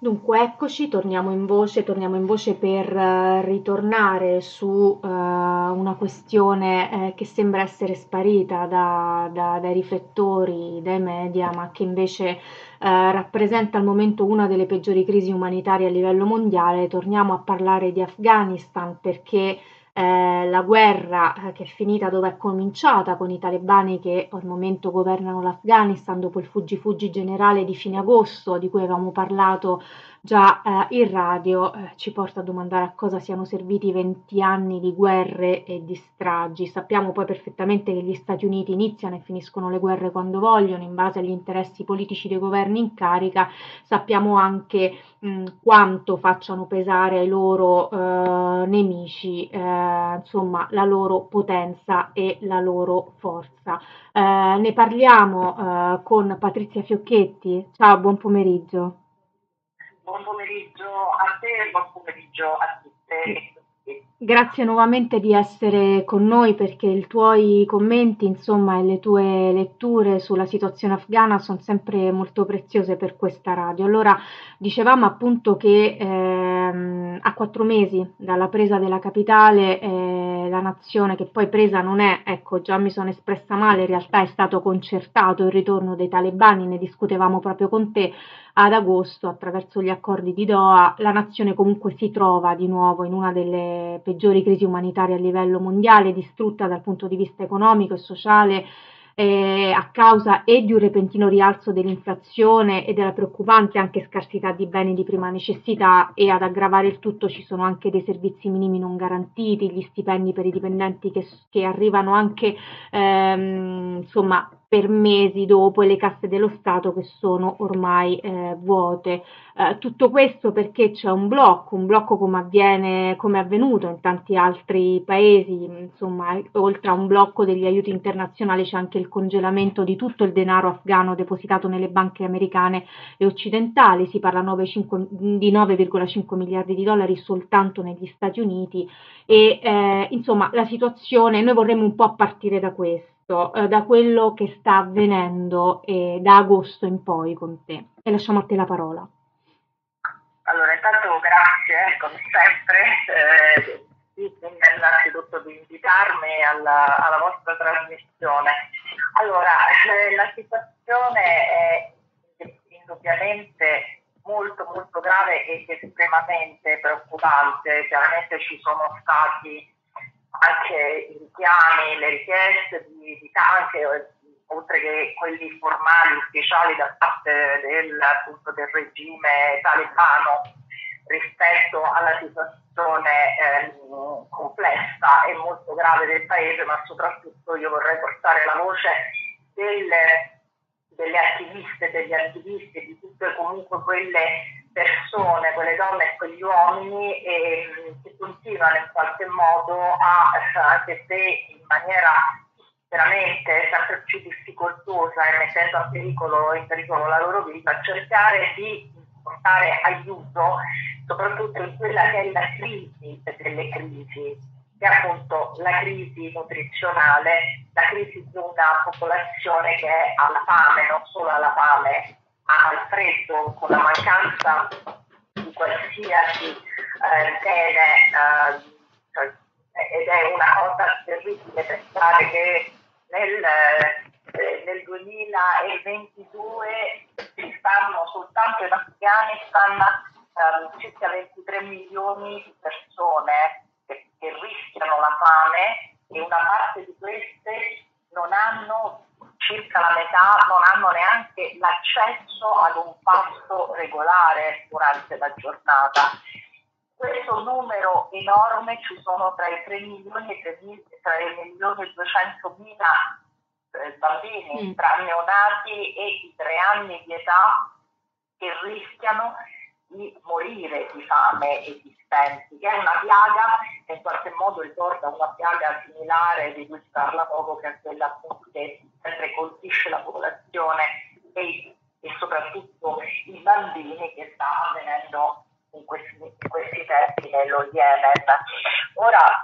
Dunque, eccoci, torniamo in voce per ritornare su una questione che sembra essere sparita dai riflettori, dai media, ma che invece rappresenta al momento una delle peggiori crisi umanitarie a livello mondiale. Torniamo a parlare di Afghanistan perché la guerra che è finita dove è cominciata con i talebani che al momento governano l'Afghanistan dopo il fuggi-fuggi generale di fine agosto di cui avevamo parlato già in radio, ci porta a domandare a cosa siano serviti 20 anni di guerre e di stragi. Sappiamo poi perfettamente che gli Stati Uniti iniziano e finiscono le guerre quando vogliono, in base agli interessi politici dei governi in carica. Sappiamo anche quanto facciano pesare ai loro nemici, insomma, la loro potenza e la loro forza. Ne parliamo con Patrizia Fiocchetti. Ciao, buon pomeriggio. Buon pomeriggio a te e buon pomeriggio a tutte e tutti. Grazie nuovamente di essere con noi perché i tuoi commenti, insomma, e le tue letture sulla situazione afghana sono sempre molto preziose per questa radio. Allora, dicevamo appunto che a 4 mesi dalla presa della capitale, la nazione che poi presa non è, ecco, già mi sono espressa male, in realtà è stato concertato il ritorno dei talebani, ne discutevamo proprio con te ad agosto, attraverso gli accordi di Doha, la nazione comunque si trova di nuovo in una delle peggiori crisi umanitarie a livello mondiale, distrutta dal punto di vista economico e sociale a causa e di un repentino rialzo dell'inflazione e della preoccupante anche scarsità di beni di prima necessità e ad aggravare il tutto ci sono anche dei servizi minimi non garantiti, gli stipendi per i dipendenti che arrivano anche insomma per mesi dopo e le casse dello Stato che sono ormai vuote. Tutto questo perché c'è un blocco come avviene, come è avvenuto in tanti altri paesi, insomma, oltre a un blocco degli aiuti internazionali c'è anche il congelamento di tutto il denaro afghano depositato nelle banche americane e occidentali, si parla di 9,5 miliardi di dollari soltanto negli Stati Uniti e insomma la situazione, noi vorremmo un po' partire da questo, da quello che sta avvenendo da agosto in poi con te e lasciamo a te la parola. Allora, intanto grazie, come sempre, innanzitutto di invitarmi alla vostra trasmissione. Allora, la situazione è indubbiamente molto molto grave ed estremamente preoccupante. Chiaramente ci sono stati anche i richiami, le richieste anche oltre che quelli formali, ufficiali da parte appunto, del regime talebano rispetto alla situazione complessa e molto grave del paese, ma soprattutto io vorrei portare la voce delle attiviste, degli attivisti, di tutte comunque quelle persone, quelle donne e quegli uomini che continuano in qualche modo anche se in maniera veramente sempre più difficoltosa e mettendo in pericolo la loro vita, cercare di portare aiuto soprattutto in quella che è la crisi delle crisi, che è appunto la crisi nutrizionale, la crisi di una popolazione che è alla fame, non solo alla fame, ma al freddo, con la mancanza di qualsiasi bene, ed è una cosa terribile pensare che nel 2022 ci stanno soltanto in Afghanistan circa 23 milioni di persone che rischiano la fame e una parte di queste non hanno, circa la metà, non hanno neanche l'accesso ad un pasto regolare durante la giornata. Questo numero enorme, ci sono tra i 3 milioni e tra i milioni e 200 mila bambini tra neonati e i 3 anni di età che rischiano di morire di fame e di stenti, che è una piaga che in qualche modo ricorda una piaga similare di cui si parla poco, che è quella appunto che sempre colpisce la popolazione e soprattutto i bambini, che sta avvenendo in questi tempi nello Yemen. Ora,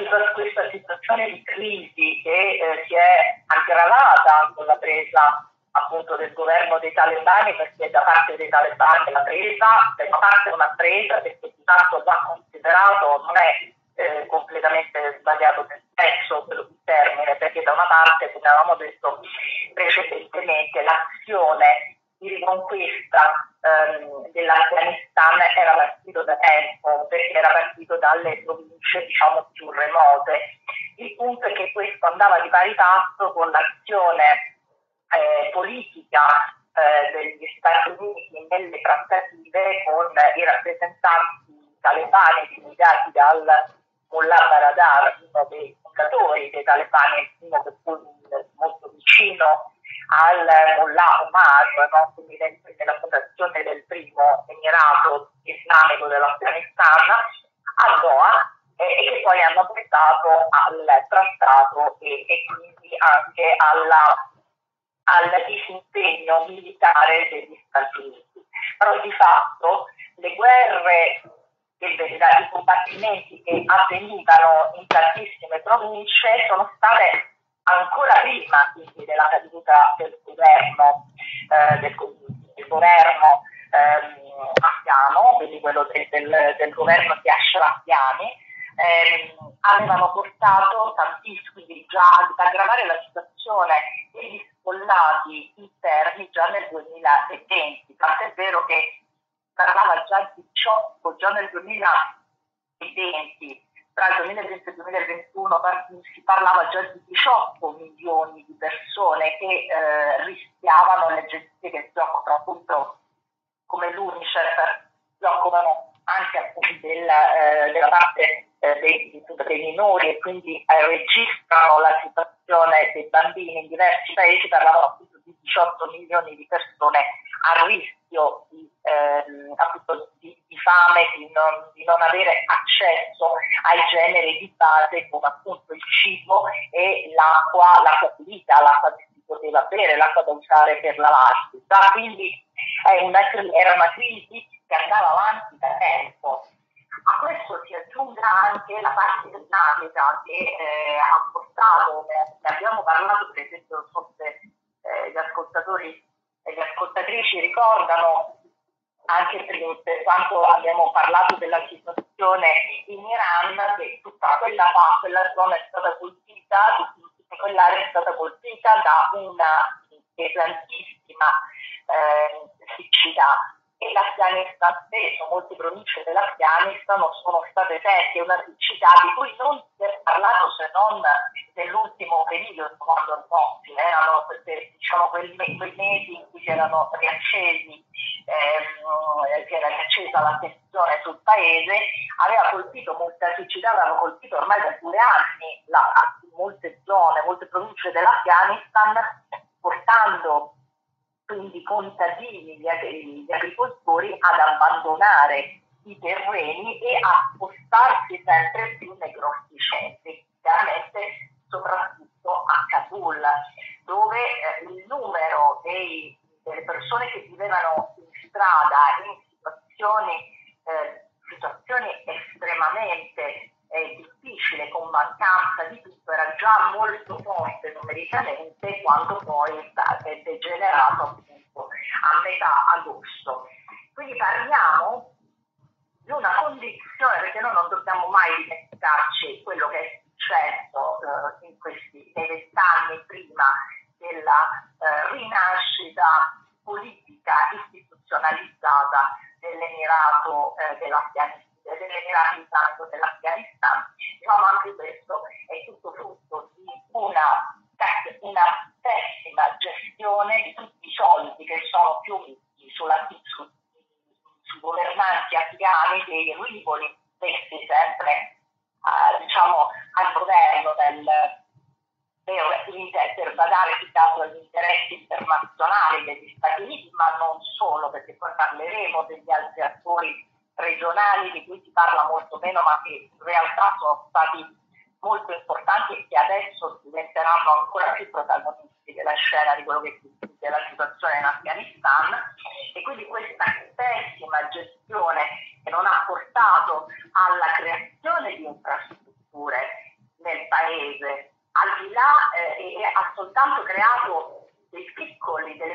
questa situazione di crisi che si è aggravata con la presa appunto del governo dei talebani, perché da parte dei talebani la presa, da parte una presa, perché di tanto va considerato, non è completamente sbagliato nel senso il termine, perché da una parte, come avevamo detto precedentemente, l'azione di riconquista dell'Afghanistan era partito da tempo, perché era partito dalle province diciamo più remote. Il punto è che questo andava di pari passo con l'azione politica degli Stati Uniti nelle trattative con i rappresentanti talebani guidati dal Mullah Baradar, uno dei fondatori dei talebani, uno che fu molto vicino al Mullah Omar, no? Quindi nella fondazione del primo emirato islamico dell'Afghanistan, a Doha, e che poi hanno portato al trattato e quindi anche al disimpegno militare degli Stati Uniti. Però di fatto le guerre, i combattimenti che avvenivano in tantissime province sono state ancora prima quindi della caduta del governo afghano, quindi quello del governo di Ashraf Ghani, avevano portato tantissimi già ad aggravare la situazione degli sfollati interni già nel 2020, tant'è vero che parlava già di 18, già nel 2020, tra il 2020 e il 2021 si parlava già di 18 milioni di persone che rischiavano, le agenzie che si occupano appunto come l'UNICEF, si occupano anche appunto della parte dei minori e quindi registrano la situazione dei bambini in diversi paesi, parlavano appunto di 18 milioni di persone a rischio appunto di fame, di non avere accesso ai generi di base come appunto il cibo e l'acqua pulita, l'acqua che si poteva bere, l'acqua da usare per lavarsi. Quindi era una crisi che andava avanti da tempo. A questo si aggiunga anche la parte islamica che ha portato, ne abbiamo parlato per esempio, forse gli ascoltatori e le ascoltatrici ricordano anche per quanto abbiamo parlato della situazione in Iran, che tutta quella zona è stata colpita, tutta quell'area è stata colpita da una pesantissima siccità. E l'Afghanistan stesso, molte province dell'Afghanistan sono state sette, una siccità di cui non si è parlato se non nell'ultimo periodo, quando erano diciamo quei mesi in cui si erano riaccesi, si era riaccesa l'attenzione sul paese, aveva colpito molta siccità, aveva colpito ormai da 2 anni molte zone, molte province dell'Afghanistan, portando quindi contadini, gli agricoltori ad abbandonare i terreni e a spostarsi sempre più nei grossi centri, chiaramente soprattutto a Kabul, dove il numero delle persone che vivevano in strada in situazioni estremamente difficili, con mancanza di tutto, era già molto forte numericamente quando poi è degenerato appunto a metà agosto. Quindi parliamo di una condizione, perché noi non dobbiamo mai dimenticarci quello che è successo nei 20 anni prima della rinascita politica istituzionalizzata dell'Emirato dell'Emirato Islamico dell'Afghanistan. Diciamo anche questo è tutto frutto di una pessima gestione di tutti i soldi che sono piovuti sui governanti afghani, dei rivoli messi sempre al governo per badare più che altro agli interessi internazionali degli Stati Uniti, ma non solo, perché poi parleremo degli altri attori regionali di cui si parla molto meno, ma che in realtà sono stati molto importanti e che adesso diventeranno ancora più protagonisti della scena di quello che della situazione in Afghanistan. E quindi questa pessima gestione che non ha portato alla creazione di infrastrutture nel paese, al di là ha soltanto creato delle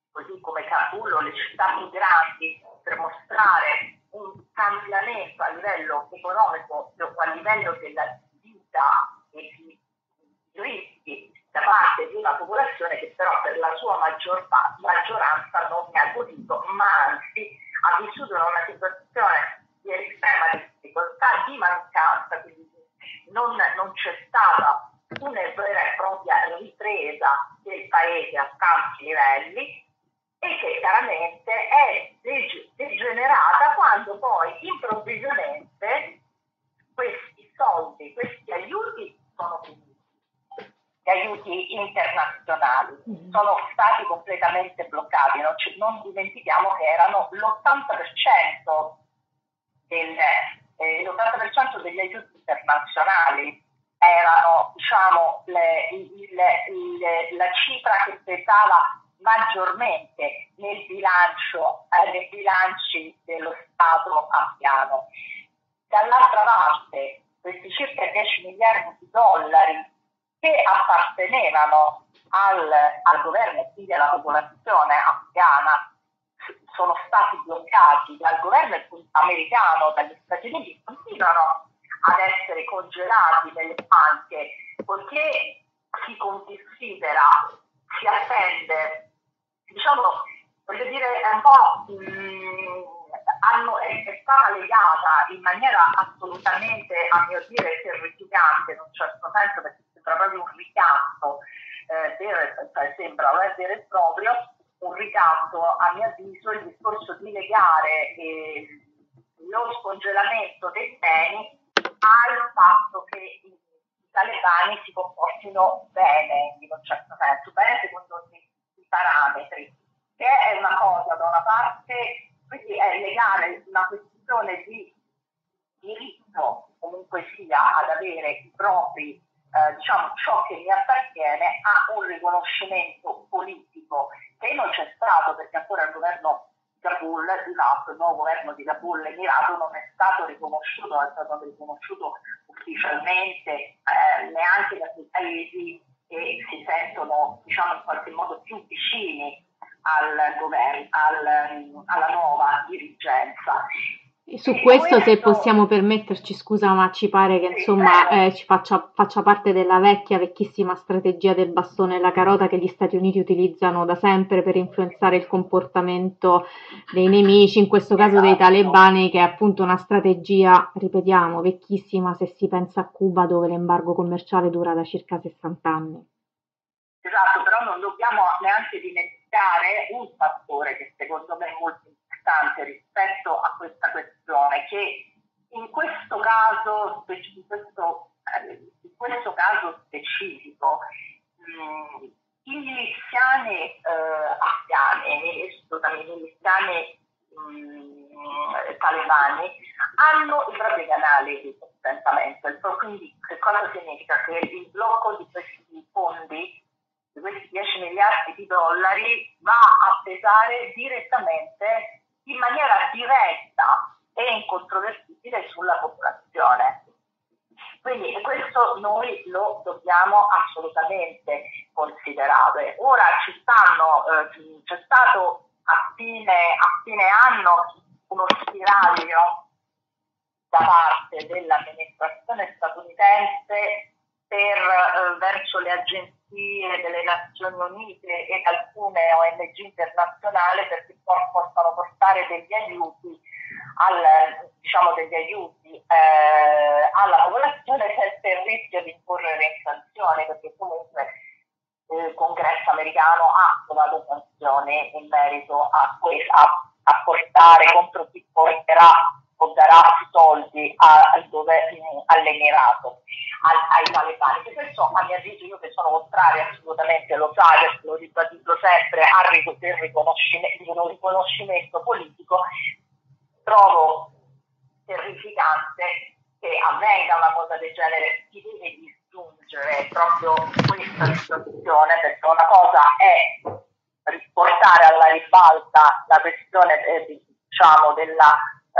così come Kabul o le città più grandi, per mostrare un cambiamento a livello economico o a livello della vita e di diritti da parte di una popolazione che però per la sua maggioranza non ne ha godito, ma anzi ha vissuto in una situazione di estrema difficoltà, di mancanza, quindi non c'è stata una vera e propria ripresa del paese a tanti livelli, e che chiaramente è degenerata quando poi improvvisamente questi soldi, questi aiuti sono finiti. Gli aiuti internazionali sono stati completamente bloccati, non dimentichiamo che erano l'80% degli aiuti internazionali erano, diciamo, la cifra che pesava maggiormente nei bilanci dello Stato afghano. Dall'altra parte, questi circa 10 miliardi di dollari che appartenevano al governo e quindi alla popolazione afghana sono stati bloccati dal governo americano, dagli Stati Uniti, continuano ad essere congelati nelle banche, poiché si considera, si attende, diciamo, voglio dire, è un po' è stata legata in maniera assolutamente, a mio dire, terrificante, in un certo senso, perché sembra proprio un ricatto, sembra vero e proprio un ricatto, a mio avviso, il discorso di legare lo scongelamento dei beni al fatto che i talebani si comportino bene, in un certo senso, bene secondo i parametri, che è una cosa da una parte, quindi è legare una questione di diritto, comunque sia, ad avere i propri, diciamo, ciò che mi appartiene, a un riconoscimento politico che non c'è stato, perché ancora il governo di Kabul, di fatto il nuovo governo di Kabul Emirato non è stato riconosciuto, non è stato riconosciuto ufficialmente neanche da quei paesi che si sentono, diciamo, in qualche modo più vicini al governo, alla nuova dirigenza. Su questo, se possiamo permetterci, scusa, ma ci pare che insomma ci faccia parte della vecchissima strategia del bastone e la carota che gli Stati Uniti utilizzano da sempre per influenzare il comportamento dei nemici, in questo caso dei talebani, che è appunto una strategia, ripetiamo, vecchissima se si pensa a Cuba, dove l'embargo commerciale dura da circa 60 anni. Esatto, però non dobbiamo neanche dimenticare un fattore che secondo me è molto importante rispetto a questa questione, che in questo caso specifico i miliziani afghani, scusami, i miliziani talebani hanno i propri canali di sostentamento. Quindi che cosa significa? Che il blocco di questi fondi, di questi 10 miliardi di dollari, va a pesare direttamente, in maniera diretta e incontrovertibile sulla popolazione. Quindi questo noi lo dobbiamo assolutamente considerare. Ora c'è stato a fine anno uno spiraglio da parte dell'amministrazione statunitense verso le agenzie delle Nazioni Unite ed alcune ONG internazionali perché possano portare degli aiuti alla popolazione senza il rischio di incorrere in sanzioni, perché comunque il Congresso americano ha approvato sanzioni in merito a portare contro chi porterà o darà soldi all'Emirato, ai talebani. E questo, a mio avviso, io che sono contraria assolutamente, lo sai, perché l'ho ribadito sempre, al riconoscimento politico, trovo terrificante che avvenga una cosa del genere. Si deve disgiungere proprio questa situazione, perché una cosa è riportare alla ribalta la questione della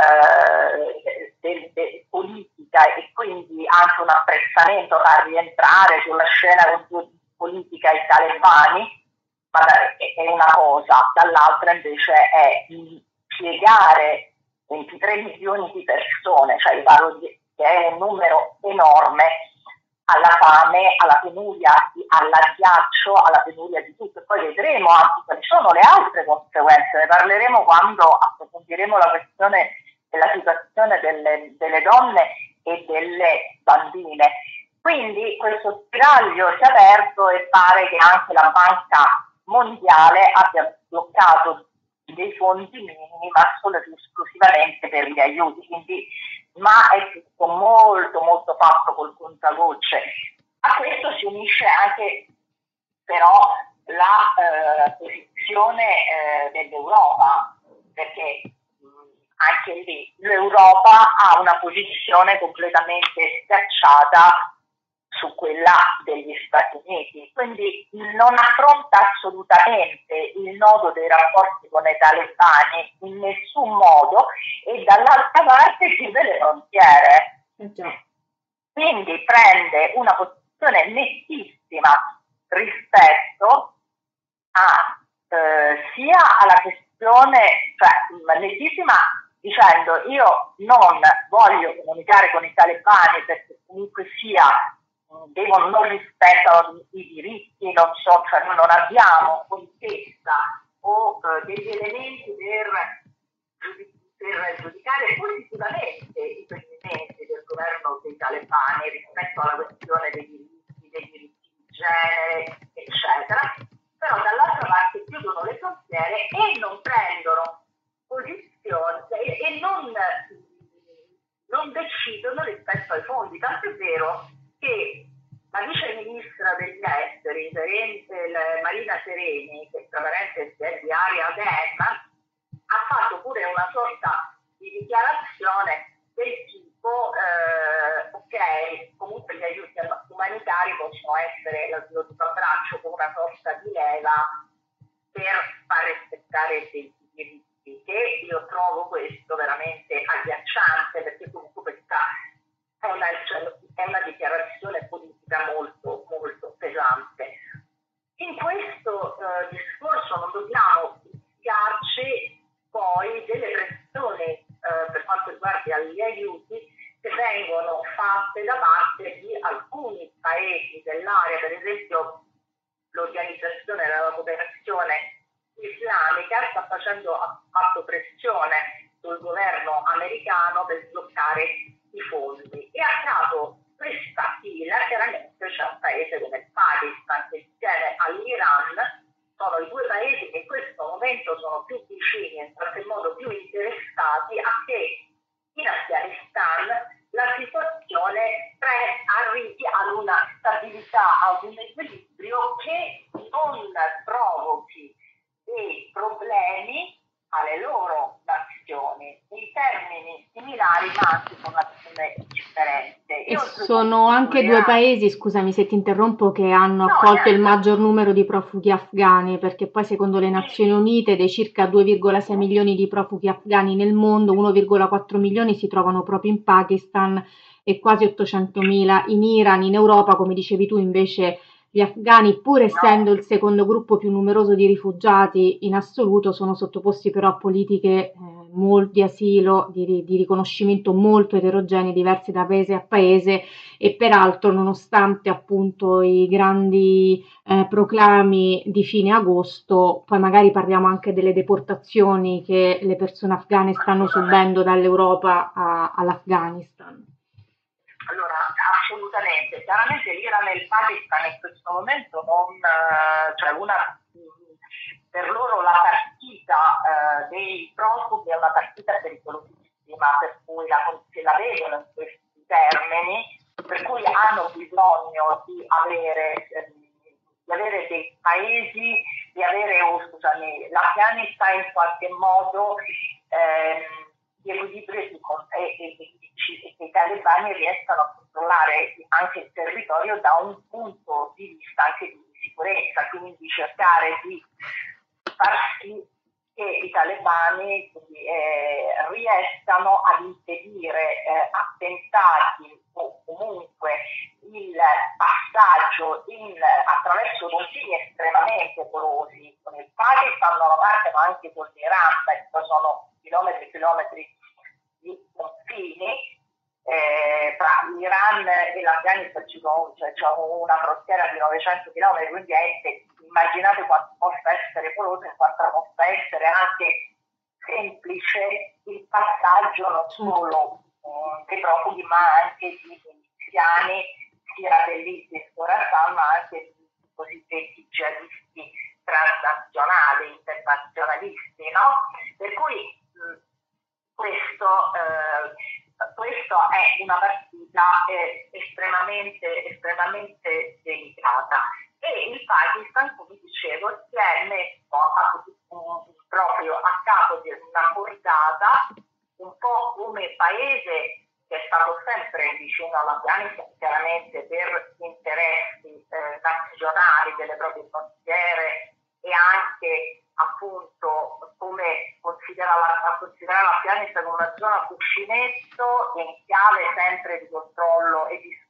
politica e quindi anche un apprezzamento a rientrare sulla scena politica ai talebani, è una cosa, dall'altra invece è piegare 23 milioni di persone, cioè che è un numero enorme, alla fame, alla penuria, all'agghiaccio, alla penuria di tutto. E poi vedremo anche quali sono le altre conseguenze, ne parleremo quando approfondiremo la questione della situazione delle donne e delle bambine. Quindi questo spiraglio si è aperto e pare che anche la Banca Mondiale abbia bloccato dei fondi minimi, ma solo ed esclusivamente per gli aiuti. Quindi, ma è tutto molto molto fatto col contagocce. A questo si unisce anche però la posizione dell'Europa, perché anche lì l'Europa ha una posizione completamente schiacciata su quella degli Stati Uniti, quindi non affronta assolutamente il nodo dei rapporti con i talebani in nessun modo e dall'altra parte chiude le frontiere. Quindi prende una posizione nettissima rispetto a sia alla questione, cioè nettissima dicendo io non voglio comunicare con i talebani perché comunque sia non rispettano i diritti, non so, cioè noi non abbiamo contesta o degli elementi per giudicare positivamente i precedenti del governo dei talebani rispetto alla questione dei diritti di genere, eccetera, però dall'altra parte chiudono le frontiere e non prendono posizione e non decidono rispetto ai fondi, tanto è vero che la vice ministra degli esteri, Marina Sereni, che tra parentesi è di area DEM, ha fatto pure una sorta di dichiarazione del tipo ok, comunque gli aiuti umanitari possono essere lo abbraccio con una sorta di leva per far rispettare dei diritti, che io trovo questo veramente agghiacciante, perché comunque questa è una dichiarazione politica molto, molto pesante. In questo discorso non dobbiamo dimenticarci poi delle pressioni per quanto riguarda gli aiuti che vengono fatte da parte di alcuni paesi dell'area, per esempio l'Organizzazione della Cooperazione Islamica ha fatto pressione sul governo americano per sbloccare i fondi e ha dato questa fila, chiaramente c'è un paese come il Pakistan che insieme all'Iran sono i due paesi che in questo momento sono più vicini, in qualche modo più interessati a che in Afghanistan la situazione arrivi ad una stabilità, ad un equilibrio che non provochi dei problemi alle loro nazioni in termini similari ma anche con alcune differenze. E sono anche due paesi, scusami se ti interrompo, che hanno accolto il maggior numero di profughi afghani, perché poi secondo le Nazioni Unite dei circa 2,6 milioni di profughi afghani nel mondo, 1,4 milioni si trovano proprio in Pakistan e quasi 800.000 in Iran. In Europa, come dicevi tu, invece gli afghani, pur essendo il secondo gruppo più numeroso di rifugiati in assoluto, sono sottoposti però a politiche di asilo, di riconoscimento molto eterogenee, diverse da paese a paese e peraltro nonostante appunto i grandi proclami di fine agosto, poi magari parliamo anche delle deportazioni che le persone afghane stanno subendo dall'Europa all'Afghanistan. Allora, assolutamente, chiaramente l'Iran e il Pakistan in questo momento cioè per loro la partita dei profughi è una partita pericolosissima, per cui se la vedono in questi termini, per cui hanno bisogno di avere dei paesi, l'Afghanistan in qualche modo di equilibrio e che i talebani riescano a controllare anche il territorio da un punto di vista anche di sicurezza, quindi cercare di far sì che i talebani riescano ad impedire attentati o comunque il passaggio attraverso confini estremamente porosi con il Pakistan da una parte, ma anche con l'Iran, perché sono chilometri e chilometri di confini. Tra l'Iran e l'Afghanistan c'è una frontiera di 900 km, quindi immaginate quanto possa essere poroso e quanto possa essere anche semplice il passaggio non solo dei profughi ma anche di miliziani, sia dell'ISIS Khorasan ma anche di cosiddetti jihadisti transnazionali, internazionalisti, no? Per cui questo è una partita estremamente delicata, e il Pakistan, come dicevo, si è messo proprio a capo di una cordata, un po' come paese che è stato sempre vicino all'Afghanistan, chiaramente per interessi nazionali delle proprie frontiere, e anche appunto come considerare l'Afghanistan come una zona cuscinetto in chiave sempre di controllo e di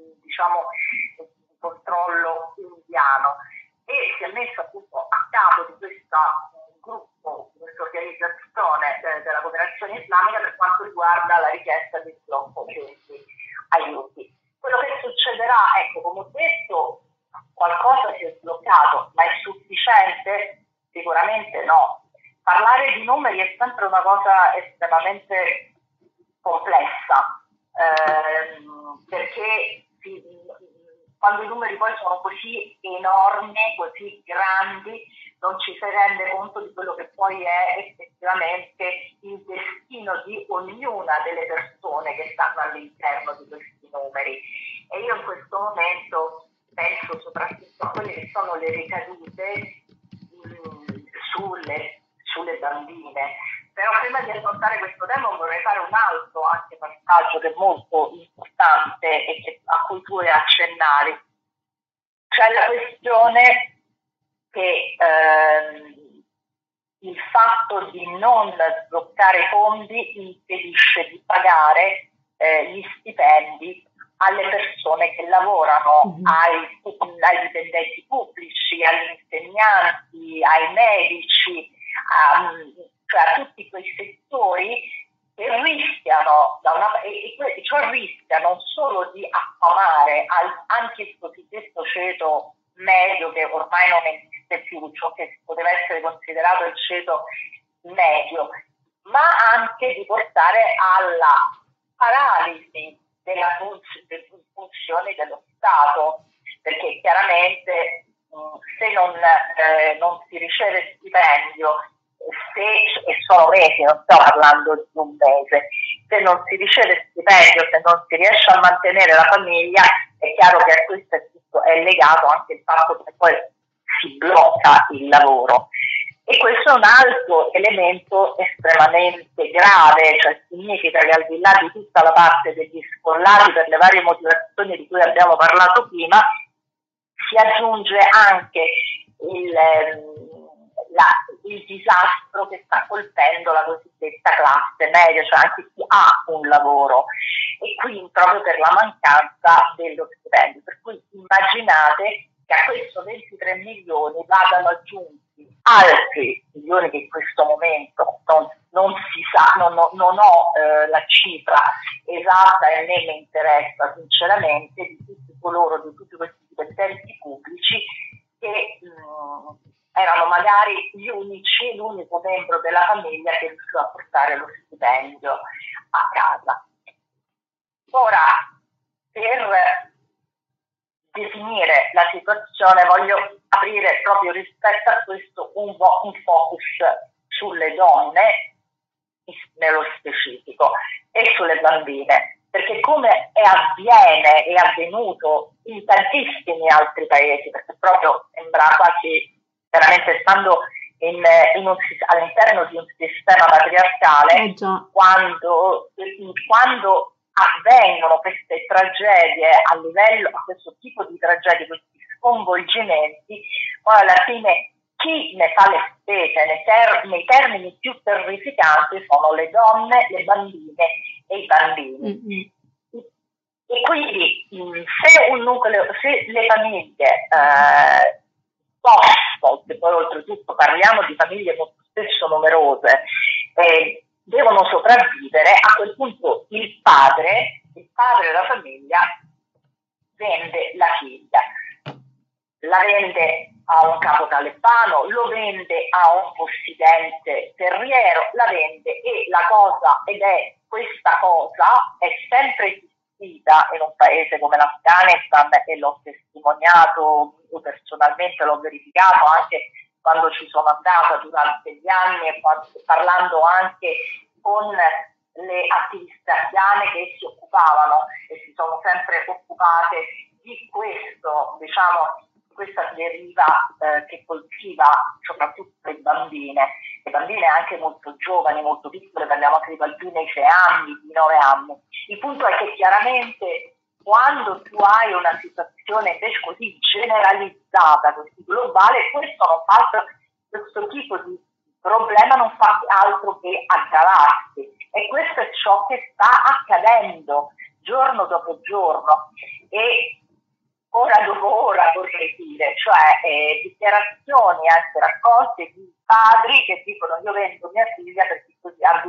controllo indiano, e si è messo appunto a capo di questo gruppo, di questa organizzazione della cooperazione islamica per quanto riguarda la richiesta di sblocco degli aiuti. Quello che succederà, come ho detto, qualcosa si è sbloccato, ma è sufficiente? Sicuramente no. Parlare di numeri è sempre una cosa estremamente complessa, perché quando i numeri poi sono così enormi, così grandi, non ci si rende conto di quello che poi è effettivamente il destino di ognuna delle persone che stanno all'interno di questi numeri. E io in questo momento penso soprattutto a quelle che sono le ricadute sulle bambine. Però prima di affrontare questo tema vorrei fare un altro anche passaggio che è molto importante e a cui tu accennavi. C'è la questione che il fatto di non sbloccare fondi impedisce di pagare gli stipendi alle persone che lavorano, ai dipendenti pubblici, agli insegnanti, ai medici, cioè a tutti quei settori che rischiano, e ciò rischia non solo di affamare anche il cosiddetto ceto medio, che ormai non esiste più, ciò che poteva essere considerato il ceto medio, ma anche di portare alla paralisi delle funzioni dello Stato, perché chiaramente se non si riceve stipendio, e sono mesi, non sto parlando di un mese, se non si riceve stipendio, se non si riesce a mantenere la famiglia, è chiaro che a questo è legato anche il fatto che poi si blocca il lavoro. E questo è un altro elemento estremamente grave, cioè significa che al di là di tutta la parte degli sfollati per le varie motivazioni di cui abbiamo parlato prima, si aggiunge anche il disastro che sta colpendo la cosiddetta classe media, cioè anche chi ha un lavoro, e quindi proprio per la mancanza dello stipendio. Per cui immaginate che a questo 23 milioni vadano aggiunti altri milioni che in questo momento non si sa, non ho la cifra esatta e né mi interessa sinceramente, di tutti questi dipendenti pubblici che erano magari l'unico membro della famiglia che riusciva a portare lo stipendio a casa. Ora, per definire la situazione voglio aprire proprio rispetto a questo un focus sulle donne nello specifico e sulle bambine, perché come è avvenuto in tantissimi altri paesi, perché proprio sembra quasi veramente stando all'interno di un sistema patriarcale, quando avvengono queste tragedie a questo tipo di tragedie, questi sconvolgimenti, poi alla fine chi ne fa le spese nei termini più terrificanti sono le donne, le bambine e i bambini. Mm-hmm. E quindi se le famiglie che poi oltretutto parliamo di famiglie molto spesso numerose, devono sopravvivere, a quel punto il padre della famiglia vende la figlia, la vende a un capo talebano, lo vende a un possidente terriero, la vende, e questa cosa è sempre esistita in un paese come l'Afghanistan, e l'ho testimoniato, io personalmente l'ho verificato anche quando ci sono andata durante gli anni, e parlando anche con le attiviste afghane che si occupavano e si sono sempre occupate di questo, diciamo, questa deriva che colpiva soprattutto le bambine anche molto giovani, molto piccole, parliamo anche di bambine di 6 anni, di 9 anni. Il punto è che chiaramente quando tu hai una situazione invece così generalizzata, così globale, questo tipo di problema non fa altro che aggravarsi, e questo è ciò che sta accadendo giorno dopo giorno, e ora dopo ora, vorrei dire, cioè dichiarazioni anche raccolte di padri che dicono: io vendo mia figlia perché così a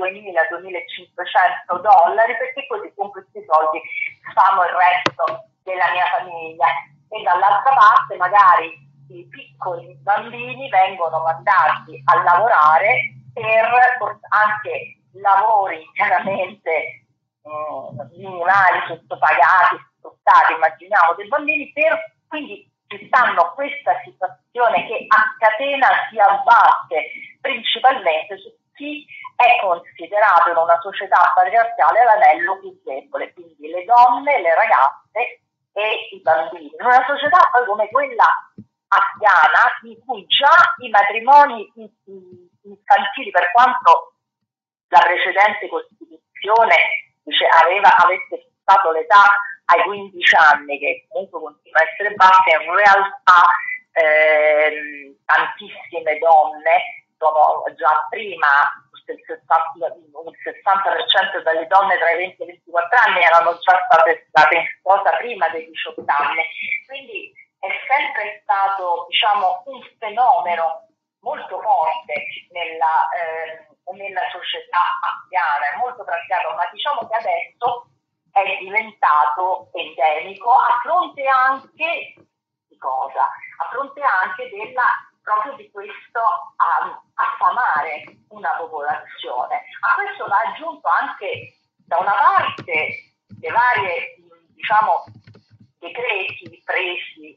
$2.000-2.500, perché così con questi soldi famo il resto della mia famiglia. E dall'altra parte magari i piccoli bambini vengono mandati a lavorare per anche lavori chiaramente minimali, sottopagati, sfruttati, immaginiamo, dei bambini, quindi ci stanno questa situazione che a catena si abbatte principalmente su chi è considerato in una società patriarcale l'anello più debole, quindi le donne, le ragazze e i bambini. In una società poi come quella afghana, in cui già i matrimoni infantili, per quanto la precedente Costituzione avesse fissato l'età ai 15 anni, che comunque continua a essere bassa, in realtà tantissime donne sono già prima, un 60% delle donne tra i 20 e i 24 anni erano già state in sposa prima dei 18 anni, quindi è sempre stato, diciamo, un fenomeno molto forte nella società afghana, è molto praticato, ma diciamo che adesso è diventato endemico, a fronte anche di cosa? A fronte anche proprio di questo affamare una popolazione. A questo va aggiunto anche, da una parte, le varie, diciamo, decreti presi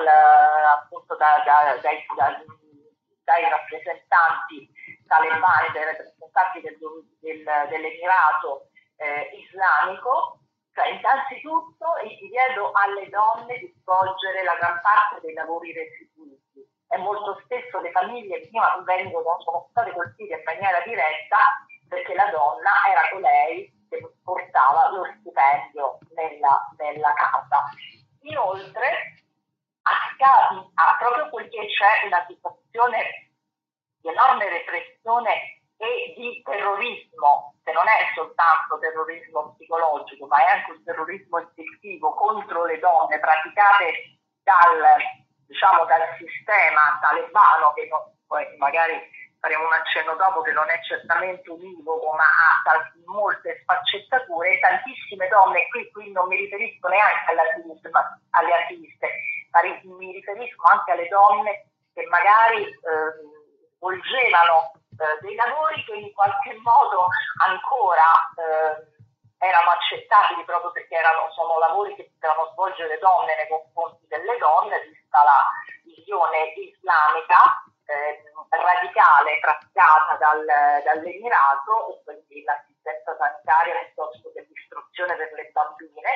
dai rappresentanti talebani, dai rappresentanti dell'Emirato islamico. Cioè, innanzitutto il divieto alle donne di svolgere la gran parte dei lavori retribuiti, e molto spesso le famiglie prima sono state colpite in maniera diretta perché la donna era colei che portava lo stipendio nella casa. Inoltre, proprio perché c'è una situazione di enorme repressione e di terrorismo, che non è soltanto terrorismo psicologico, ma è anche un terrorismo istintivo contro le donne, praticate dal sistema talebano, che poi magari faremo un accenno dopo, che non è certamente univoco, ma ha molte sfaccettature, e tantissime donne, qui non mi riferisco neanche alle attiviste, ma mi riferisco anche alle donne che magari svolgevano dei lavori che in qualche modo ancora erano accettabili, proprio perché sono lavori che potevano svolgere le donne nei confronti delle donne, vista la visione islamica radicale praticata dall'Emirato, e quindi l'assistenza sanitaria piuttosto che l'istruzione per le bambine.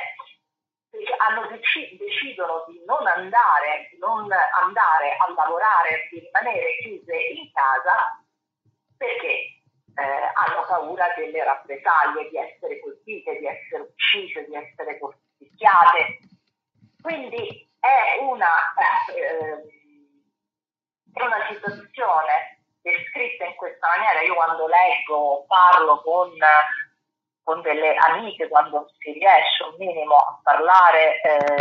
Decidono di non andare a lavorare, di rimanere chiuse in casa, perché hanno paura delle rappresaglie, di essere colpite, di essere uccise, di essere picchiate. Quindi è È una situazione descritta in questa maniera. Io quando leggo, parlo con delle amiche, quando si riesce un minimo a parlare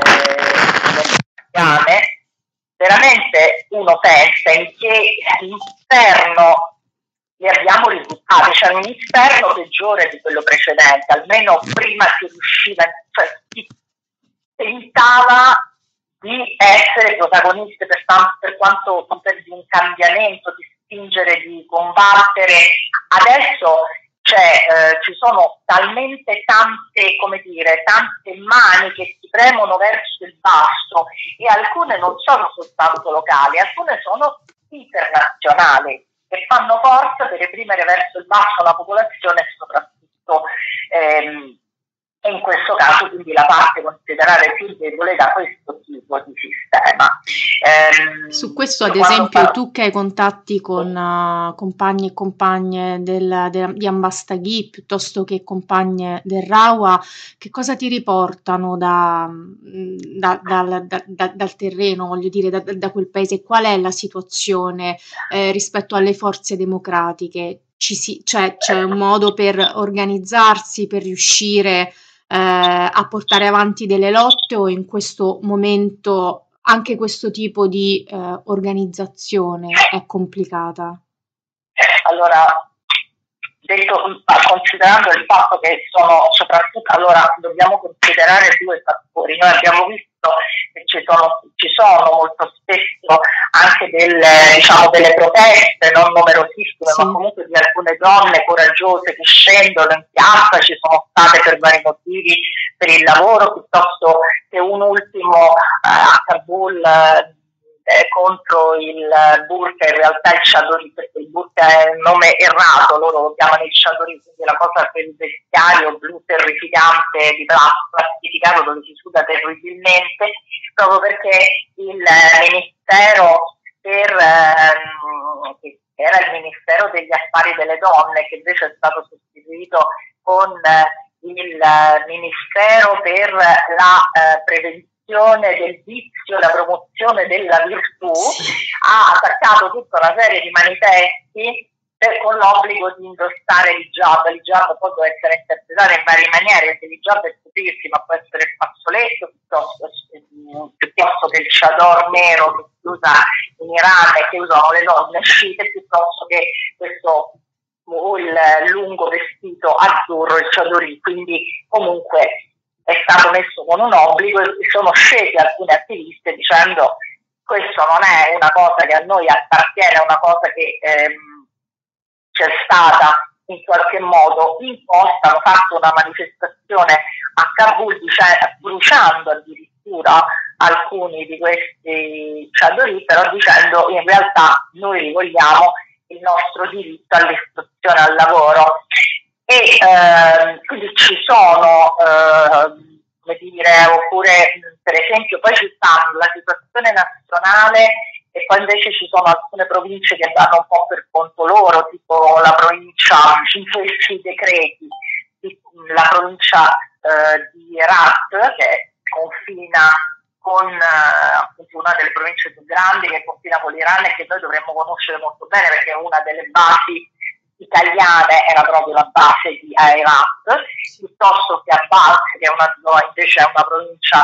italiane, veramente uno pensa in che inferno li abbiamo risultati, cioè un inferno peggiore di quello precedente, almeno prima si riusciva, cioè si tentava di essere protagoniste per quanto di un cambiamento, di spingere, di combattere. Adesso ci sono talmente tante, come dire, tante mani che si premono verso il basso, e alcune non sono soltanto locali, alcune sono internazionali, che fanno forza per reprimere verso il basso la popolazione, e soprattutto in questo caso quindi la parte considerata più debole da questo tipo di sistema. Su questo, ad esempio, tu che hai contatti con compagni e compagne di Ambastaghi piuttosto che compagne del Rawa, che cosa ti riportano dal terreno, voglio dire, da quel paese? Qual è la situazione rispetto alle forze democratiche? C'è un modo per organizzarsi, per riuscire a portare avanti delle lotte, o in questo momento anche questo tipo di organizzazione è complicata? Allora, considerando il fatto che sono soprattutto, allora dobbiamo considerare due fattori. Noi abbiamo visto che ci sono molto spesso anche delle proteste, non numerosissime, Sì. ma comunque di alcune donne coraggiose che scendono in piazza. Ci sono state per vari motivi, per il lavoro, piuttosto che un ultimo a Kabul contro il burqa, in realtà il chadori, perché il burqa è un nome errato, loro lo chiamano il chadori, quindi la cosa per il vestiario blu terrificante di plastificato dove si suda terribilmente, proprio perché il ministero che era il Ministero degli Affari delle Donne, che invece è stato sostituito con il Ministero per la prevenzione del vizio, la promozione della virtù, ha attaccato tutta una serie di manifesti con l'obbligo di indossare l'hijab. L'hijab poi può essere interpretato in varie maniere, se l'hijab è scoprirsi, ma può essere il fazzoletto piuttosto che il chador nero che si usa in Iran e che usano le donne sciite, piuttosto che questo il lungo vestito azzurro, il chadori. Quindi comunque è stato messo con un obbligo, e sono scesi alcune attiviste dicendo: questo non è una cosa che a noi appartiene, è una cosa che c'è stata in qualche modo imposta. Hanno fatto una manifestazione a Kabul bruciando addirittura alcuni di questi chadori, però dicendo: in realtà noi vogliamo il nostro diritto all'istruzione, al lavoro. E quindi ci sono, come dire, oppure per esempio poi ci stanno la situazione nazionale, e poi invece ci sono alcune province che vanno un po' per conto loro, tipo la provincia, in questi decreti, la provincia di Herat, che confina con appunto una delle province più grandi, che confina con l'Iran e che noi dovremmo conoscere molto bene, perché è una delle basi italiane, era proprio la base di Herat, piuttosto che Abbas, che invece è una provincia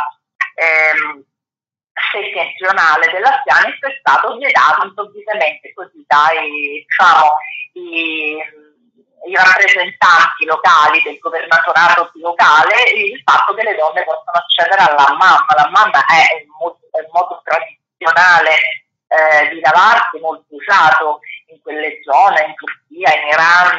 settentrionale dell'Afghanistan, è stato vietato improvvisamente così i rappresentanti locali del governatorato locale, il fatto che le donne possano accedere all'hammam. L'hammam è il modo tradizionale di lavarsi, molto usato in quelle zone, in Turchia, in Iran,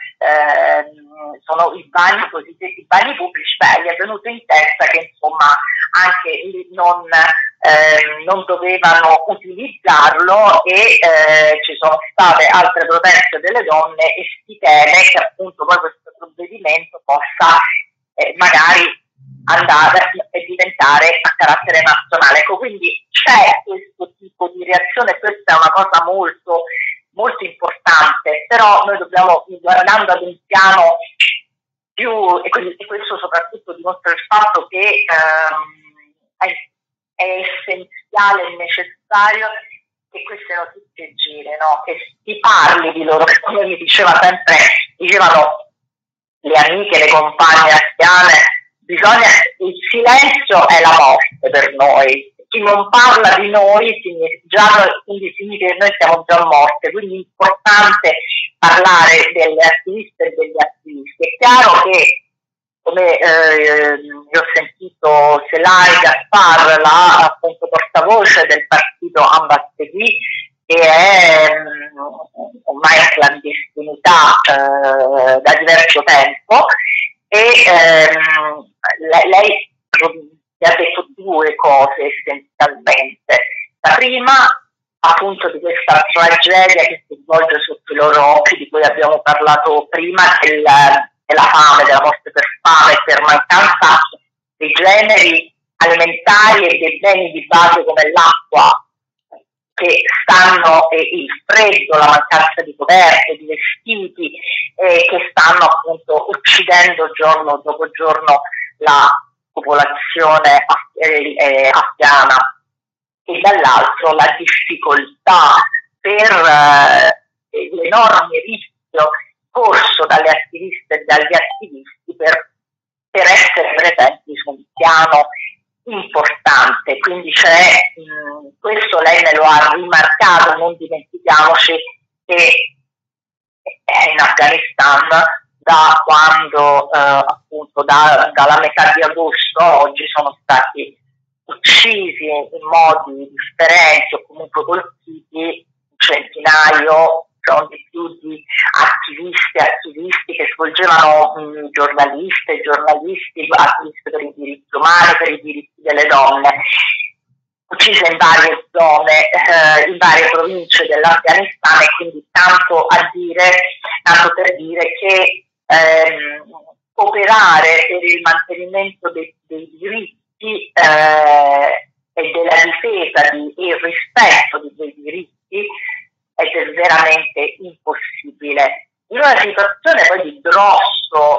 sono i bagni cosiddetti bagni pubblici. Gli è venuto in testa che insomma anche lì non dovevano utilizzarlo, e ci sono state altre proteste delle donne, e si teme che appunto poi questo provvedimento possa magari andare e diventare a carattere nazionale. Ecco, quindi c'è questo tipo di reazione, questa è una cosa molto, molto importante, però noi dobbiamo, guardando ad un piano più, e questo soprattutto dimostra il fatto che è essenziale e necessario che queste notizie girino, che si parli di loro, che come mi dicevano le amiche, le compagne afghane, il silenzio è la morte per noi. Chi non parla di noi quindi significa che noi siamo già morte, quindi è importante parlare delle attiviste e degli attivisti. È chiaro che, come io ho sentito Selay Gaspar, la appunto portavoce del partito Ambassadì, che è ormai in clandestinità da diverso tempo, e lei ha detto due cose essenzialmente. La prima, appunto, di questa tragedia che si svolge sotto i loro occhi, di cui abbiamo parlato prima, della fame, della morte per fame e per mancanza dei generi alimentari e dei beni di base come l'acqua, che stanno, il freddo, la mancanza di coperte, di vestiti, che stanno appunto uccidendo giorno dopo giorno la popolazione afghana, e dall'altro la difficoltà per l'enorme rischio corso dalle attiviste e dagli attivisti per essere presenti su un piano importante. Quindi questo lei me lo ha rimarcato, non dimentichiamoci che in Afghanistan da quando appunto dalla metà di agosto a oggi sono stati uccisi in modi differenti o comunque colpiti un centinaio, non di più, di attivisti che svolgevano giornalisti, attivisti per i diritti umani, per i diritti delle donne, uccise in varie zone, in varie province dell'Afghanistan, e quindi tanto per dire che operare per il mantenimento dei diritti e della difesa e il rispetto di quei diritti è veramente impossibile. In una situazione poi di grosso,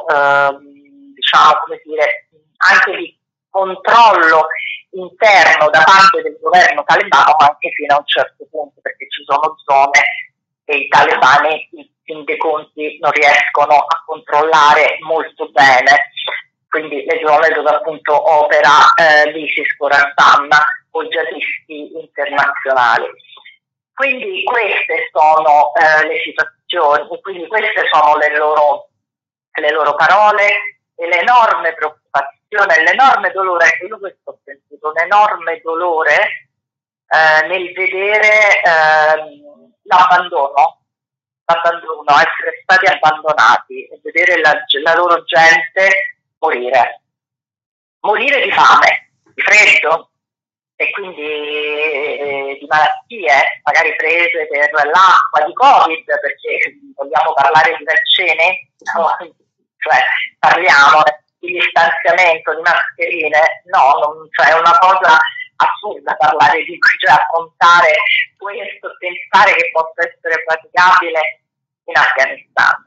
anche di controllo interno da parte del governo talebano, ma anche fino a un certo punto, perché ci sono zone che i talebani, in fin dei conti, non riescono a controllare molto bene, quindi le zone dove appunto opera l'ISIS-Khorasan o i jihadisti internazionali. Quindi queste sono le situazioni, quindi queste sono le loro parole, e l'enorme preoccupazione, l'enorme dolore, che io questo ho sentito, un enorme dolore nel vedere l'abbandono, essere stati abbandonati, e vedere la loro gente morire di fame, di freddo, e quindi di malattie magari prese per l'acqua, di Covid, perché vogliamo parlare di vaccini, cioè parliamo di distanziamento, di mascherine, cioè è una cosa assurda parlare di affrontare questo, pensare che possa essere praticabile in Afghanistan.